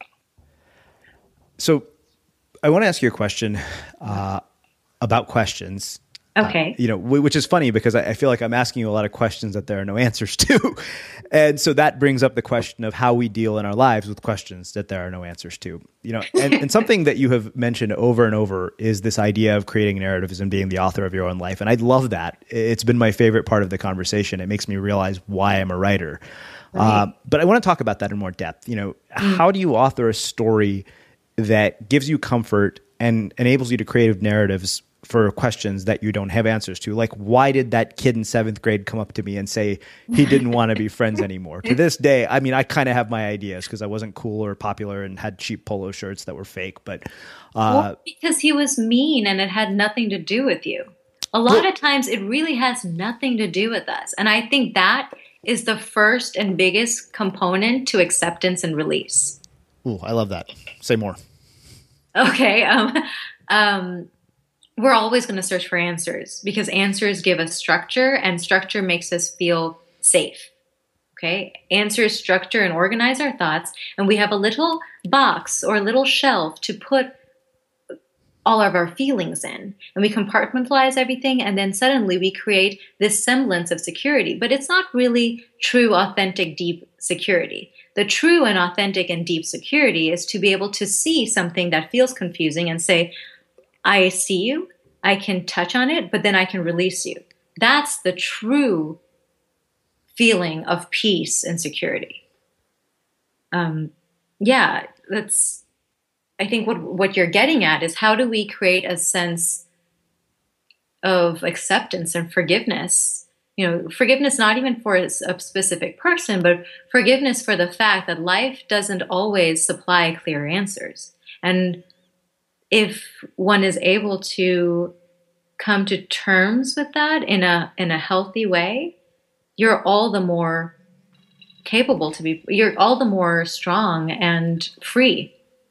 So I want to ask you a question uh, about questions. Okay. Uh, you know, w- which is funny because I, I feel like I'm asking you a lot of questions that there are no answers to. And so that brings up the question of how we deal in our lives with questions that there are no answers to. You know, and, and something that you have mentioned over and over is this idea of creating narratives and being the author of your own life. And I love that. It's been my favorite part of the conversation. It makes me realize why I'm a writer. Right. Uh, but I want to talk about that in more depth. You know, mm. how do you author a story that gives you comfort and enables you to create narratives for questions that you don't have answers to? Like, why did that kid in seventh grade come up to me and say he didn't want to be friends anymore? To this day, I mean, I kind of have my ideas because I wasn't cool or popular and had cheap polo shirts that were fake. But uh, well, because he was mean and it had nothing to do with you. A lot well, of times it really has nothing to do with us. And I think that is the first and biggest component to acceptance and release. Ooh, I love that. Say more. Okay. Um, um, we're always going to search for answers because answers give us structure and structure makes us feel safe. Okay. Answers structure and organize our thoughts. And we have a little box or a little shelf to put all of our feelings in, and we compartmentalize everything. And then suddenly we create this semblance of security, but it's not really true, authentic, deep security. The true and authentic and deep security is to be able to see something that feels confusing and say, I see you, I can touch on it, but then I can release you. That's the true feeling of peace and security. Um, yeah, that's, I think what, what you're getting at is how do we create a sense of acceptance and forgiveness? You know, forgiveness not even for a specific person, but forgiveness for the fact that life doesn't always supply clear answers. And if one is able to come to terms with that in a in a healthy way, you're all the more capable to be, you're all the more strong and free.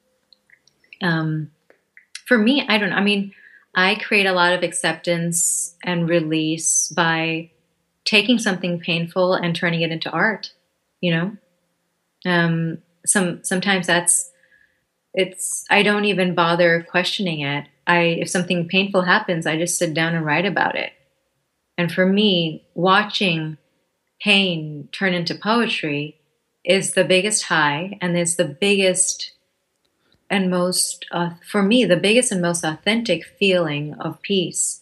Um, for me, I don't know. I mean, I create a lot of acceptance and release by taking something painful and turning it into art, you know? Um, some, sometimes that's, it's, I don't even bother questioning it. I, if something painful happens, I just sit down and write about it. And for me, watching pain turn into poetry is the biggest high, and it's the biggest and most, uh, for me, the biggest and most authentic feeling of peace.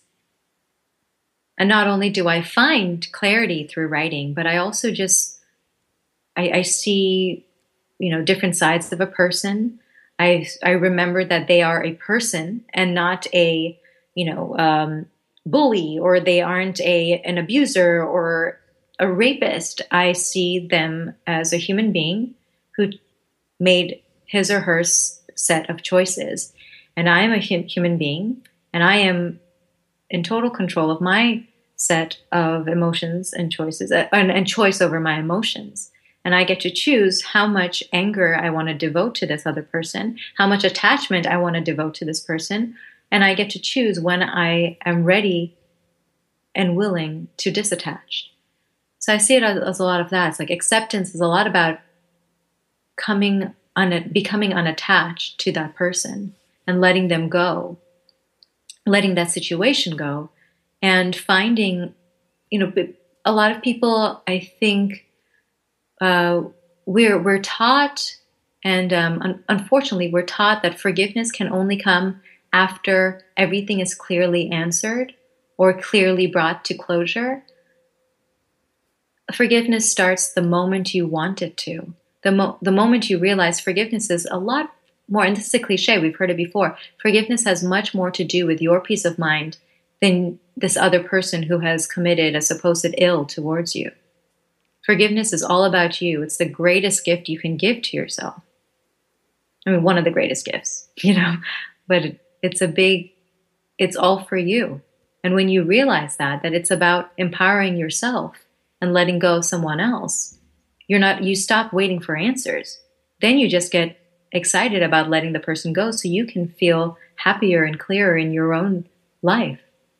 And not only do I find clarity through writing, but I also just, I, I see, you know, different sides of a person. I, I remember that they are a person and not a, you know, um, bully, or they aren't a an abuser or a rapist. I see them as a human being who made his or her s- set of choices. And I am a hum- human being, and I am in total control of my set of emotions and choices, uh, and, and choice over my emotions. And I get to choose how much anger I want to devote to this other person, how much attachment I want to devote to this person. And I get to choose when I am ready and willing to disattach. So I see it as, as a lot of that. It's like acceptance is a lot about coming un- becoming unattached to that person and letting them go, letting that situation go, and finding, you know, a lot of people, I think, uh, we're we're taught, and um, un- unfortunately, we're taught that forgiveness can only come after everything is clearly answered or clearly brought to closure. Forgiveness starts the moment you want it to. The, mo- the moment you realize forgiveness is a lot more, and this is a cliche, we've heard it before, forgiveness has much more to do with your peace of mind than this other person who has committed a supposed ill towards you. Forgiveness is all about you. It's the greatest gift you can give to yourself. I mean, one of the greatest gifts, you know, but it, it's a big, it's all for you. And when you realize that, that it's about empowering yourself and letting go of someone else, you're not, you stop waiting for answers. Then you just get excited about letting the person go so you can feel happier and clearer in your own life.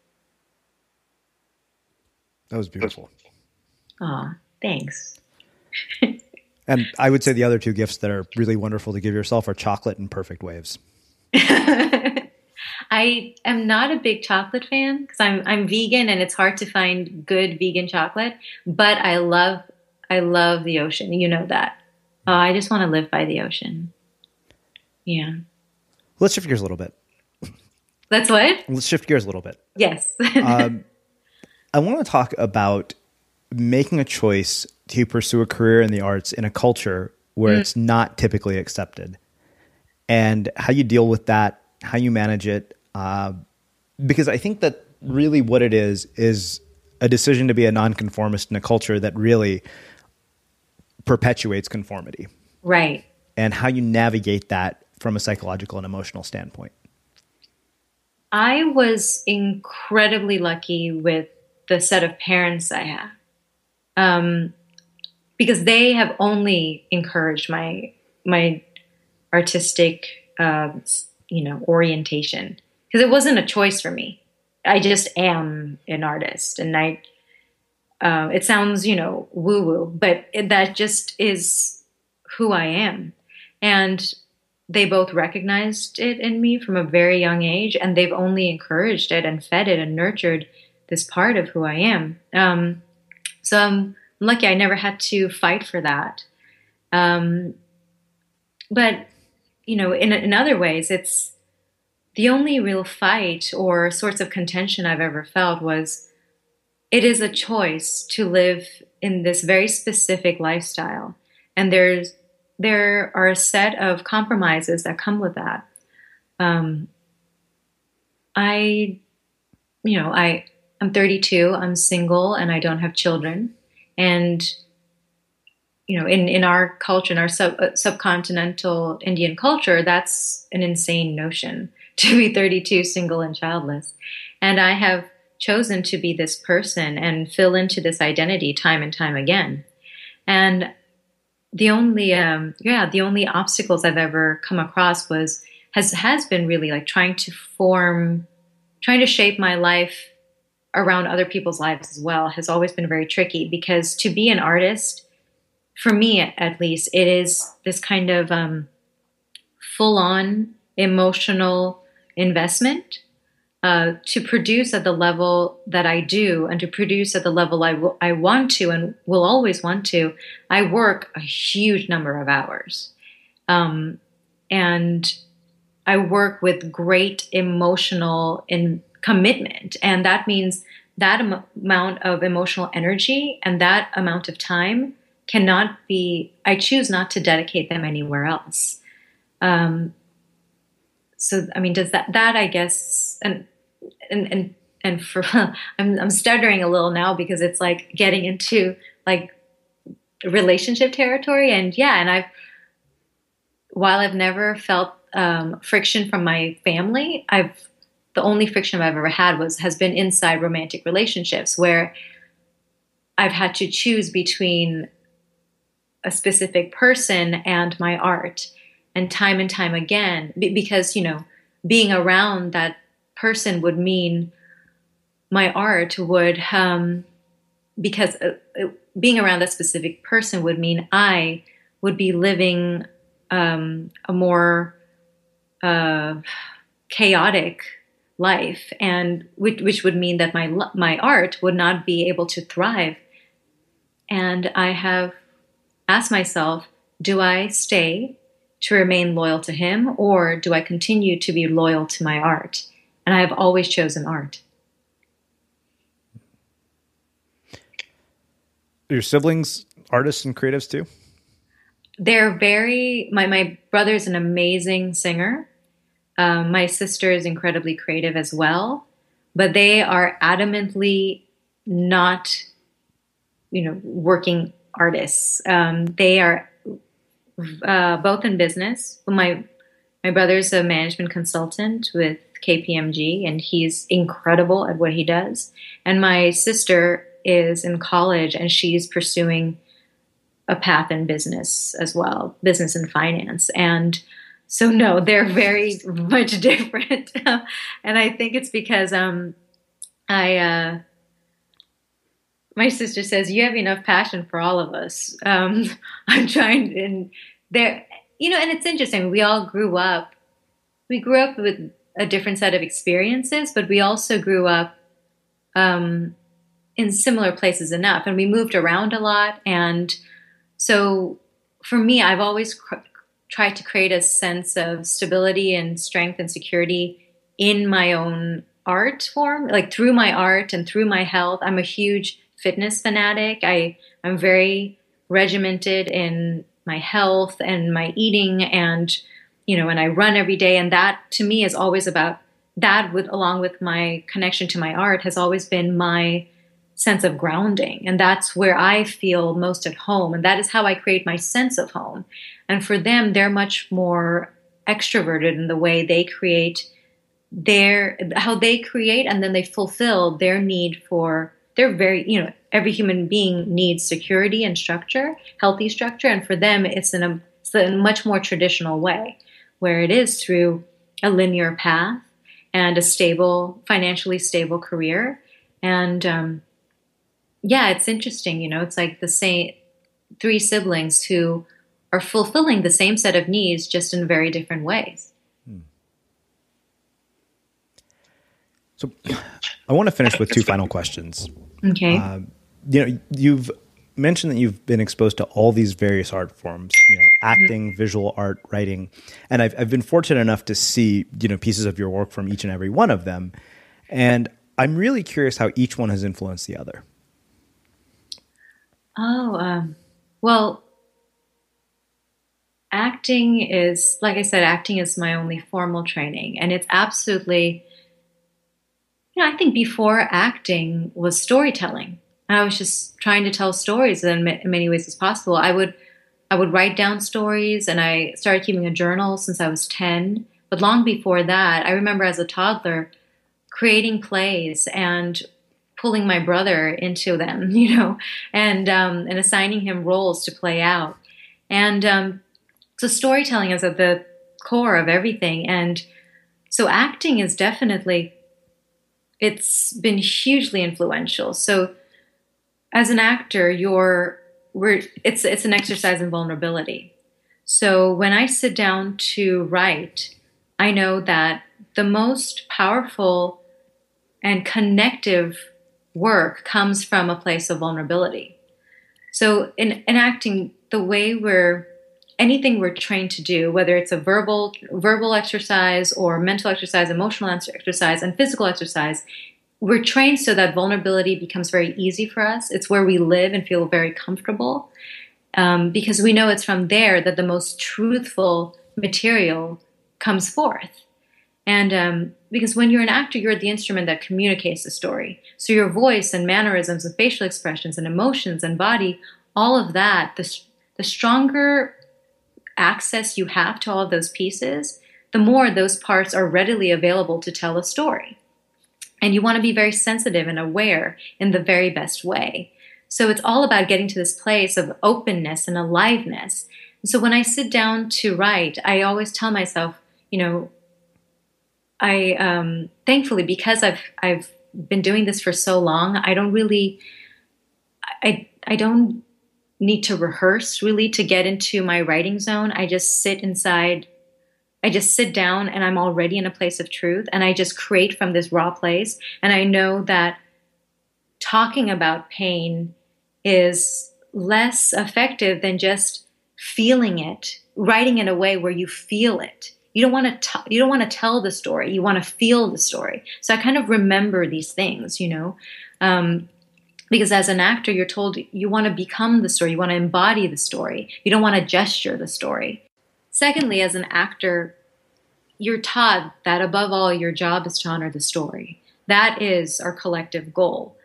That was beautiful. Aw, thanks. And I would say the other two gifts that are really wonderful to give yourself are chocolate and perfect waves. I am not a big chocolate fan because I'm I'm vegan and it's hard to find good vegan chocolate. But I love I love the ocean. You know that. Oh, I just want to live by the ocean. Yeah. Let's shift gears a little bit. That's what? Let's shift gears a little bit. Yes. um, I want to talk about making a choice to pursue a career in the arts in a culture where mm. it's not typically accepted, and how you deal with that, how you manage it. Uh, because I think that really what it is, is a decision to be a nonconformist in a culture that really perpetuates conformity. Right. And how you navigate that from a psychological and emotional standpoint. I was incredibly lucky with the set of parents I have. Um, because they have only encouraged my my artistic, uh, you know, orientation. Because it wasn't a choice for me. I just am an artist, and I. Uh, it sounds, you know, woo woo, but it, that just is who I am, and they both recognized it in me from a very young age, and they've only encouraged it and fed it and nurtured this part of who I am. Um, so I'm lucky I never had to fight for that. Um, but, you know, in, in other ways, it's the only real fight or sorts of contention I've ever felt was it is a choice to live in this very specific lifestyle. And there's there are a set of compromises that come with that. Um, I, you know, I, I'm thirty-two, I'm single, and I don't have children. And, you know, in, in our culture, in our sub, uh, subcontinental Indian culture, that's an insane notion to be thirty-two, single and childless. And I have chosen to be this person and fill into this identity time and time again. And the only, um, yeah, the only obstacles I've ever come across was, has, has been really like trying to form, trying to shape my life around other people's lives as well has always been very tricky because to be an artist, for me at least, it is this kind of um, full-on emotional investment. Uh, to produce at the level that I do and to produce at the level I, w- I want to and will always want to, I work a huge number of hours. Um, and I work with great emotional in- commitment. And that means that am- amount of emotional energy and that amount of time cannot be, I choose not to dedicate them anywhere else. Um, so, I mean, does that, that I guess, and And and and for I'm I'm stuttering a little now because it's like getting into like relationship territory, and yeah, and I've while I've never felt um, friction from my family, I've the only friction I've ever had was has been inside romantic relationships where I've had to choose between a specific person and my art, and time and time again, because, you know, being around that person would mean my art would, um, because uh, being around that specific person would mean I would be living um, a more uh, chaotic life, and which, which would mean that my my art would not be able to thrive. And I have asked myself, do I stay to remain loyal to him, or do I continue to be loyal to my art? And I have always chosen art. Are your siblings artists and creatives too? They're very, my, my brother's an amazing singer. Um, my sister is incredibly creative as well, but they are adamantly not, you know, working artists. Um, they are uh, both in business. My my brother's a management consultant with K P M G, and he's incredible at what he does. And my sister is in college, and she's pursuing a path in business as well, business and finance. And so, no, they're very much different. And I think it's because um, I, uh, my sister says, you have enough passion for all of us. Um, I'm trying, and there, you know, and it's interesting. We all grew up, we grew up with a different set of experiences, but we also grew up um, in similar places enough. And we moved around a lot. And so for me, I've always cr- tried to create a sense of stability and strength and security in my own art form, like through my art and through my health. I'm a huge fitness fanatic. I, I'm very regimented in my health and my eating, and, you know, and I run every day. And that to me is always about that, with, along with my connection to my art, has always been my sense of grounding. And that's where I feel most at home. And that is how I create my sense of home. And for them, they're much more extroverted in the way they create their, how they create, and then they fulfill their need for, they're very, you know, every human being needs security and structure, healthy structure. And for them, it's in a, it's in a much more traditional way, where it is through a linear path and a stable, financially stable career. And, um, yeah, it's interesting. You know, it's like the same three siblings who are fulfilling the same set of needs, just in very different ways. Hmm. So I want to finish with two final questions. Okay. Uh, you know, you've mentioned that you've been exposed to all these various art forms, you know, acting, mm-hmm. visual art, writing. And I've, I've been fortunate enough to see, you know, pieces of your work from each and every one of them. And I'm really curious how each one has influenced the other. Oh, um, well, acting is, like I said, acting is my only formal training. And it's absolutely, you know, I think before acting was storytelling. I was just trying to tell stories in many ways as possible. I would, I would write down stories, and I started keeping a journal since I was ten. But long before that, I remember as a toddler creating plays and pulling my brother into them, you know, and um, and assigning him roles to play out. And um, so storytelling is at the core of everything. And so acting is definitely, it's been hugely influential. So as an actor, you're, we're, it's it's an exercise in vulnerability. So when I sit down to write, I know that the most powerful and connective work comes from a place of vulnerability. So in, in acting, the way we're, anything we're trained to do, whether it's a verbal verbal exercise or mental exercise, emotional exercise, and physical exercise, we're trained so that vulnerability becomes very easy for us. It's where we live and feel very comfortable, um, because we know it's from there that the most truthful material comes forth. And um, because when you're an actor, you're the instrument that communicates the story. So your voice and mannerisms and facial expressions and emotions and body, all of that, the, the stronger access you have to all of those pieces, the more those parts are readily available to tell a story. And you want to be very sensitive and aware in the very best way. So it's all about getting to this place of openness and aliveness. And so when I sit down to write, I always tell myself, you know, I um, thankfully, because I've I've been doing this for so long, I don't really, I I don't need to rehearse really to get into my writing zone. I just sit inside. I just sit down and I'm already in a place of truth, and I just create from this raw place. And I know that talking about pain is less effective than just feeling it, writing in a way where you feel it. You don't want to t- you don't want to tell the story. You want to feel the story. So I kind of remember these things, you know, um, because as an actor, you're told you want to become the story. You want to embody the story. You don't want to gesture the story. Secondly, as an actor, you're taught that above all, your job is to honor the story. That is our collective goal.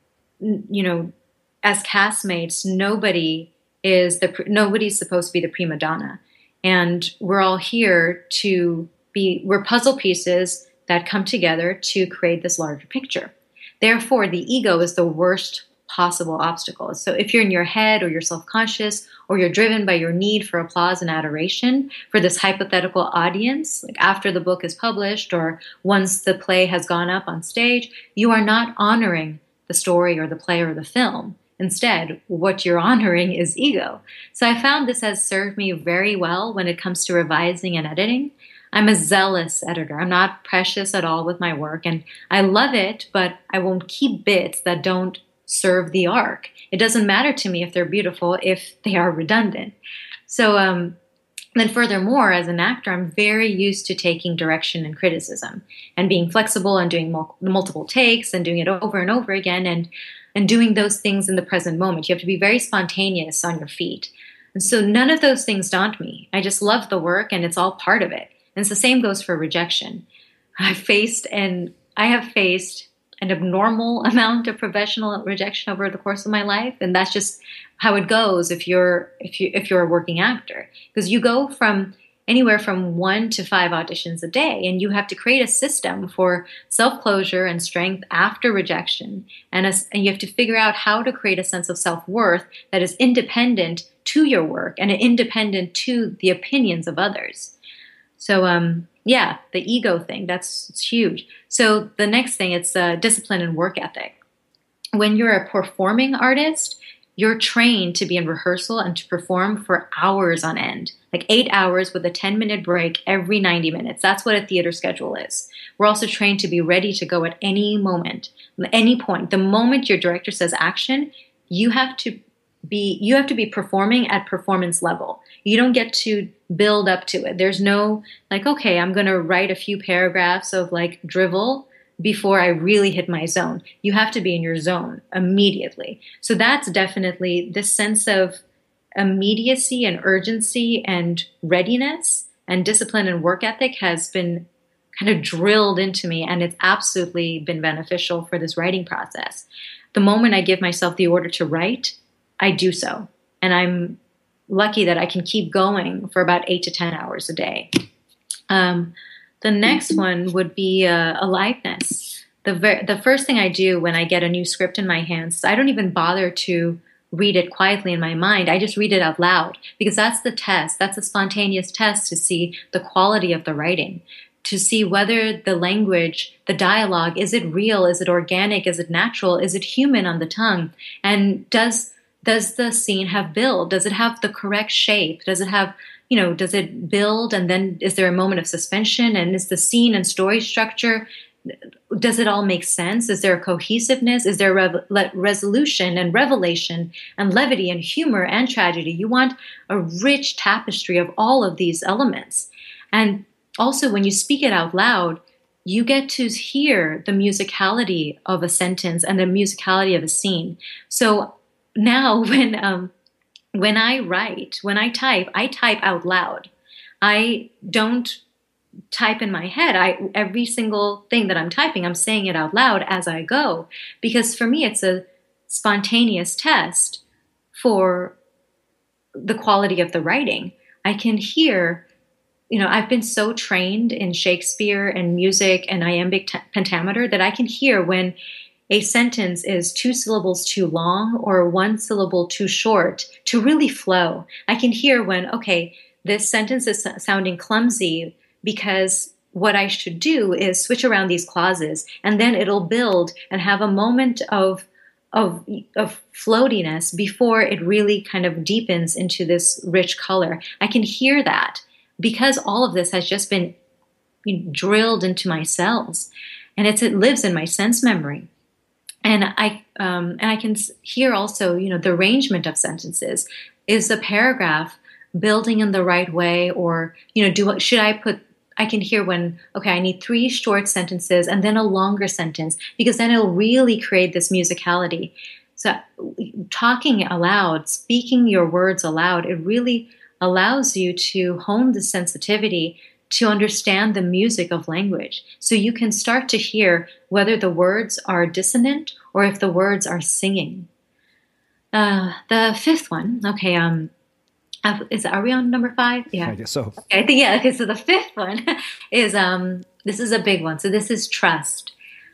You know, as castmates, nobody is the nobody's supposed to be the prima donna, and we're all here to be. We're puzzle pieces that come together to create this larger picture. Therefore, the ego is the worst possible obstacle. So if you're in your head or you're self-conscious or you're driven by your need for applause and adoration for this hypothetical audience, like after the book is published or once the play has gone up on stage, you are not honoring the story or the play or the film. Instead, what you're honoring is ego. So I found this has served me very well when it comes to revising and editing. I'm a zealous editor. I'm not precious at all with my work, and I love it, but I won't keep bits that don't serve the arc. It doesn't matter to me if they're beautiful, if they are redundant. So um, then furthermore, as an actor, I'm very used to taking direction and criticism and being flexible and doing mul- multiple takes and doing it over and over again and, and doing those things in the present moment. You have to be very spontaneous on your feet. And so none of those things daunt me. I just love the work and it's all part of it. And it's the same goes for rejection. I've faced and I have faced an abnormal amount of professional rejection over the course of my life, and that's just how it goes if you're if you if you're a working actor, because you go from anywhere from one to five auditions a day, and you have to create a system for self-closure and strength after rejection, and, a, and you have to figure out how to create a sense of self-worth that is independent to your work and independent to the opinions of others. So, um, yeah, the ego thing, that's it's huge. So the next thing, it's uh, discipline and work ethic. When you're a performing artist, you're trained to be in rehearsal and to perform for hours on end, like eight hours with a ten-minute break every ninety minutes. That's what a theater schedule is. We're also trained to be ready to go at any moment, at any point. The moment your director says action, you have to be you have to be performing at performance level. You don't get to build up to it. There's no like, okay, I'm going to write a few paragraphs of like drivel before I really hit my zone. You have to be in your zone immediately. So that's definitely this sense of immediacy and urgency and readiness and discipline and work ethic has been kind of drilled into me, and it's absolutely been beneficial for this writing process. The moment I give myself the order to write, I do so. And I'm lucky that I can keep going for about eight to ten hours a day. Um, the next one would be uh, aliveness. The, ver- the first thing I do when I get a new script in my hands is I don't even bother to read it quietly in my mind. I just read it out loud, because that's the test. That's a spontaneous test to see the quality of the writing, to see whether the language, the dialogue, is it real? Is it organic? Is it natural? Is it human on the tongue? And does does the scene have build? Does it have the correct shape? Does it have, you know, does it build and then is there a moment of suspension? And is the scene and story structure, does it all make sense? Is there a cohesiveness? Is there a rev- resolution and revelation and levity and humor and tragedy? You want a rich tapestry of all of these elements. And also, when you speak it out loud, you get to hear the musicality of a sentence and the musicality of a scene. So now when um, when I write, when I type, I type out loud. I don't type in my head. I every single thing that I'm typing, I'm saying it out loud as I go, because for me it's a spontaneous test for the quality of the writing. I can hear, you know, I've been so trained in Shakespeare and music and iambic t- pentameter that I can hear when a sentence is two syllables too long or one syllable too short to really flow. I can hear when, okay, this sentence is sounding clumsy because what I should do is switch around these clauses, and then it'll build and have a moment of of of floatiness before it really kind of deepens into this rich color. I can hear that because all of this has just been, you know, drilled into my cells, and it's, it lives in my sense memory. And I um, and I can hear also, you know, the arrangement of sentences. Is the paragraph building in the right way, or, you know, do should I put? I can hear when, okay, I need three short sentences and then a longer sentence, because then it'll really create this musicality. So talking aloud, speaking your words aloud, it really allows you to hone the sensitivity to understand the music of language. So you can start to hear whether the words are dissonant or if the words are singing. Uh, the fifth one, okay, um, Uh, is are we on number five? Yeah, I guess so. Okay, I think yeah. Okay, so the fifth one is um. This is a big one. So this is trust.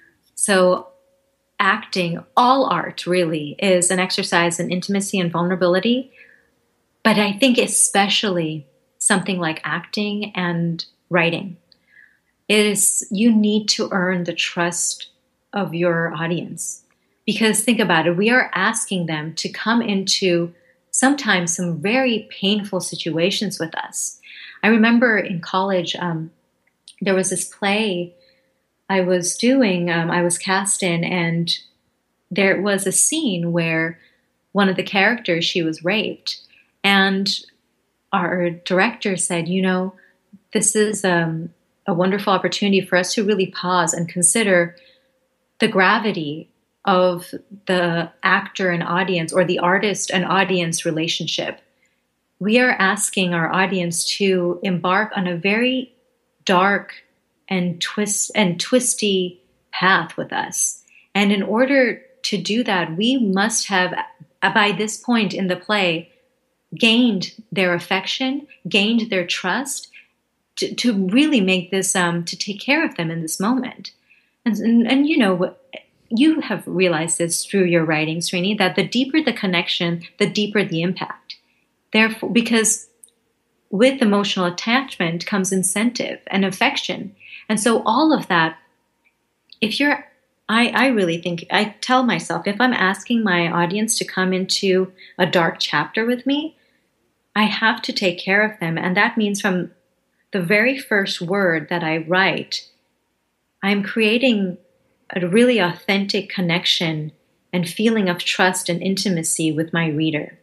So acting, all art really is an exercise in intimacy and vulnerability. But I think especially something like acting and writing, it is, you need to earn the trust of your audience, because think about it. We are asking them to come into sometimes some very painful situations with us. I remember in college, um, there was this play I was doing, um, I was cast in, and there was a scene where one of the characters, she was raped. And our director said, you know, this is um, a wonderful opportunity for us to really pause and consider the gravity of the actor and audience, or the artist and audience relationship. We are asking our audience to embark on a very dark and twist and twisty path with us. And in order to do that, we must have, by this point in the play, gained their affection, gained their trust, to, to really make this, um, to take care of them in this moment. And, and, and you know, you have realized this through your writing, Srini, that the deeper the connection, the deeper the impact. Therefore, because with emotional attachment comes incentive and affection. And so all of that, if you're, I, I really think, I tell myself, if I'm asking my audience to come into a dark chapter with me, I have to take care of them. And that means from the very first word that I write, I'm creating a really authentic connection and feeling of trust and intimacy with my reader.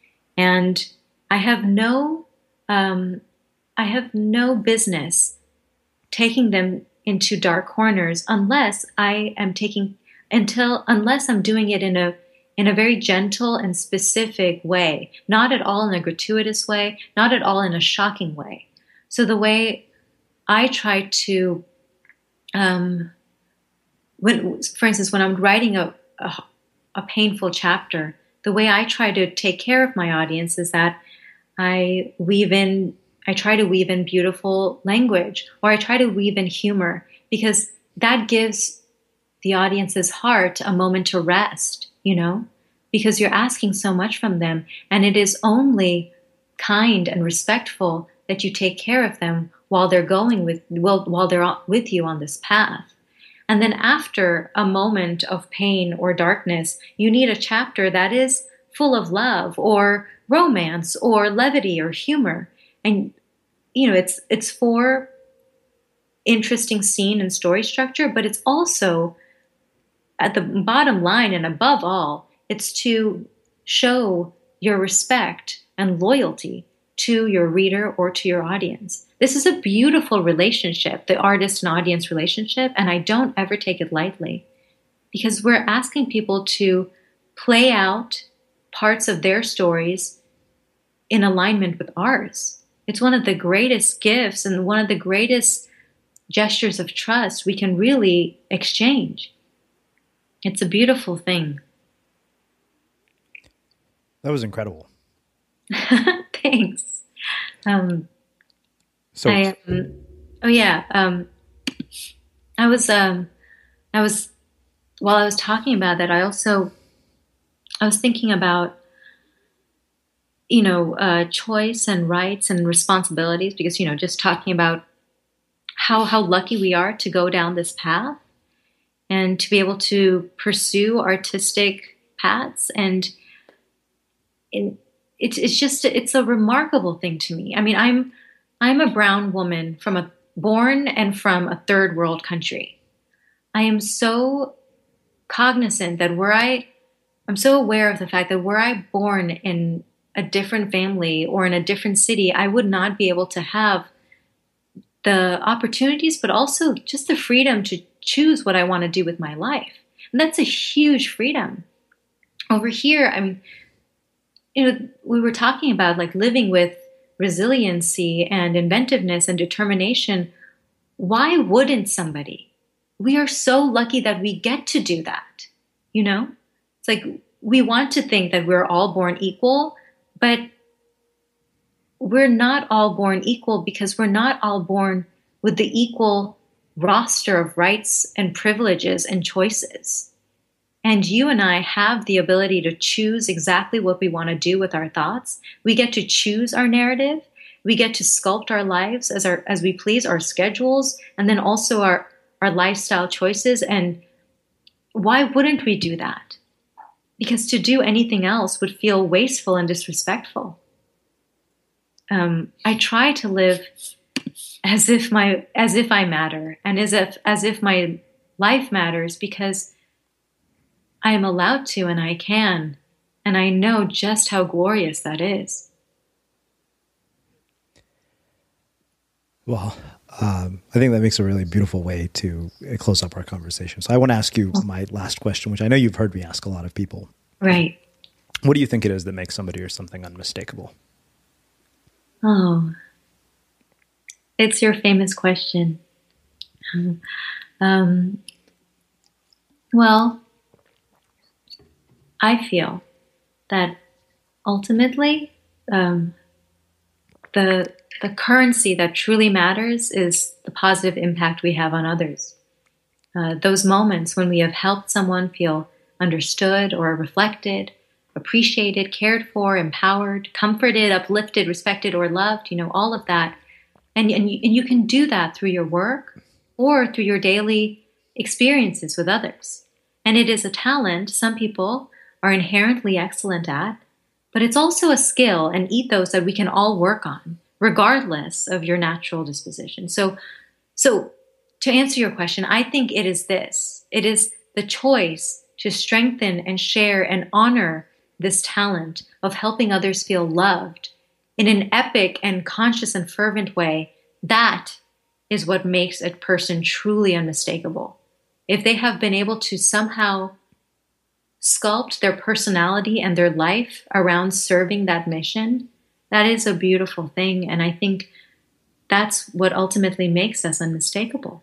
And I have no, um, I have no business taking them into dark corners unless I am taking, until, unless I'm doing it in a, in a very gentle and specific way, not at all in a gratuitous way, not at all in a shocking way. So the way I try to, um, When, for instance, when I'm writing a, a, a painful chapter, the way I try to take care of my audience is that I weave in, I try to weave in beautiful language, or I try to weave in humor, because that gives the audience's heart a moment to rest, you know, because you're asking so much from them, and it is only kind and respectful that you take care of them while they're going with, well, while they're with you on this path. And then after a moment of pain or darkness, you need a chapter that is full of love or romance or levity or humor. And, you know, it's it's for interesting scene and story structure, but it's also, at the bottom line and above all, it's to show your respect and loyalty to your reader or to your audience. This is a beautiful relationship, the artist and audience relationship, and I don't ever take it lightly, because we're asking people to play out parts of their stories in alignment with ours. It's one of the greatest gifts and one of the greatest gestures of trust we can really exchange. It's a beautiful thing. That was incredible. Thanks. Um, So, I, um, oh yeah, um, I was, um, I was, while I was talking about that, I also, I was thinking about, you know, uh, choice and rights and responsibilities because, you know, just talking about how, how lucky we are to go down this path and to be able to pursue artistic paths. And in, it's, it's just, it's a remarkable thing to me. I mean, I'm, I'm a brown woman from a born and from a third world country. I am so cognizant that were I, I'm so aware of the fact that were I born in a different family or in a different city, I would not be able to have the opportunities, but also just the freedom to choose what I want to do with my life. And that's a huge freedom. Over here, I mean, you know, we were talking about like living with resiliency and inventiveness and determination. Why wouldn't somebody? We are so lucky that we get to do that. You know, it's like we want to think that we're all born equal, but we're not all born equal because we're not all born with the equal roster of rights and privileges and choices. And you and I have the ability to choose exactly what we want to do with our thoughts. We get to choose our narrative. We get to sculpt our lives as our as we please, our schedules, and then also our, our lifestyle choices. And why wouldn't we do that? Because to do anything else would feel wasteful and disrespectful. Um, I try to live as if my as if I matter and as if as if my life matters because I am allowed to and I can, and I know just how glorious that is. Well, um, I think that makes a really beautiful way to close up our conversation. So I want to ask you my last question, which I know you've heard me ask a lot of people. Right. What do you think it is that makes somebody or something unmistakable? Oh, it's your famous question. Um, well, I feel that ultimately um, the the currency that truly matters is the positive impact we have on others. Uh, those moments when we have helped someone feel understood or reflected, appreciated, cared for, empowered, comforted, uplifted, respected, or loved, you know, all of that. And, and, you, and you can do that through your work or through your daily experiences with others. And it is a talent some people are inherently excellent at, but it's also a skill and ethos that we can all work on, regardless of your natural disposition. So, so to answer your question, I think it is this. It is the choice to strengthen and share and honor this talent of helping others feel loved in an epic and conscious and fervent way. That is what makes a person truly unmistakable. If they have been able to somehow sculpt their personality and their life around serving that mission, that is a beautiful thing. And I think that's what ultimately makes us unmistakable.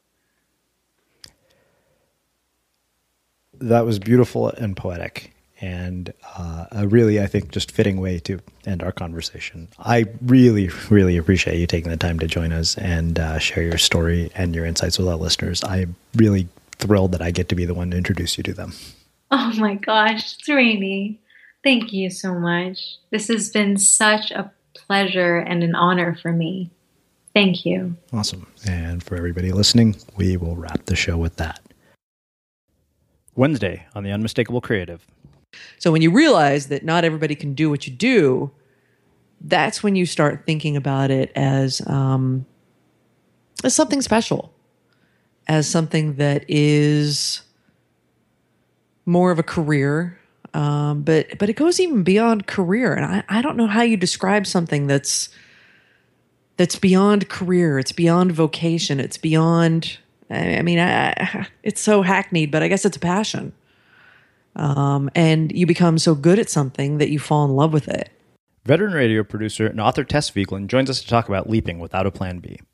That was beautiful and poetic, and uh, a really, I think, just fitting way to end our conversation. I really, really appreciate you taking the time to join us and uh, share your story and your insights with our listeners. I'm really thrilled that I get to be the one to introduce you to them. Oh my gosh, Srini, thank you so much. This has been such a pleasure and an honor for me. Thank you. Awesome. And for everybody listening, we will wrap the show with that. Wednesday on The Unmistakable Creative. So when you realize that not everybody can do what you do, that's when you start thinking about it as um, as something special, as something that is more of a career, um, but but it goes even beyond career. And I, I don't know how you describe something that's that's beyond career. It's beyond vocation. It's beyond. I mean, I, it's so hackneyed, but I guess it's a passion. Um, and you become so good at something that you fall in love with it. Veteran radio producer and author Tess Vieglin joins us to talk about leaping without a plan B.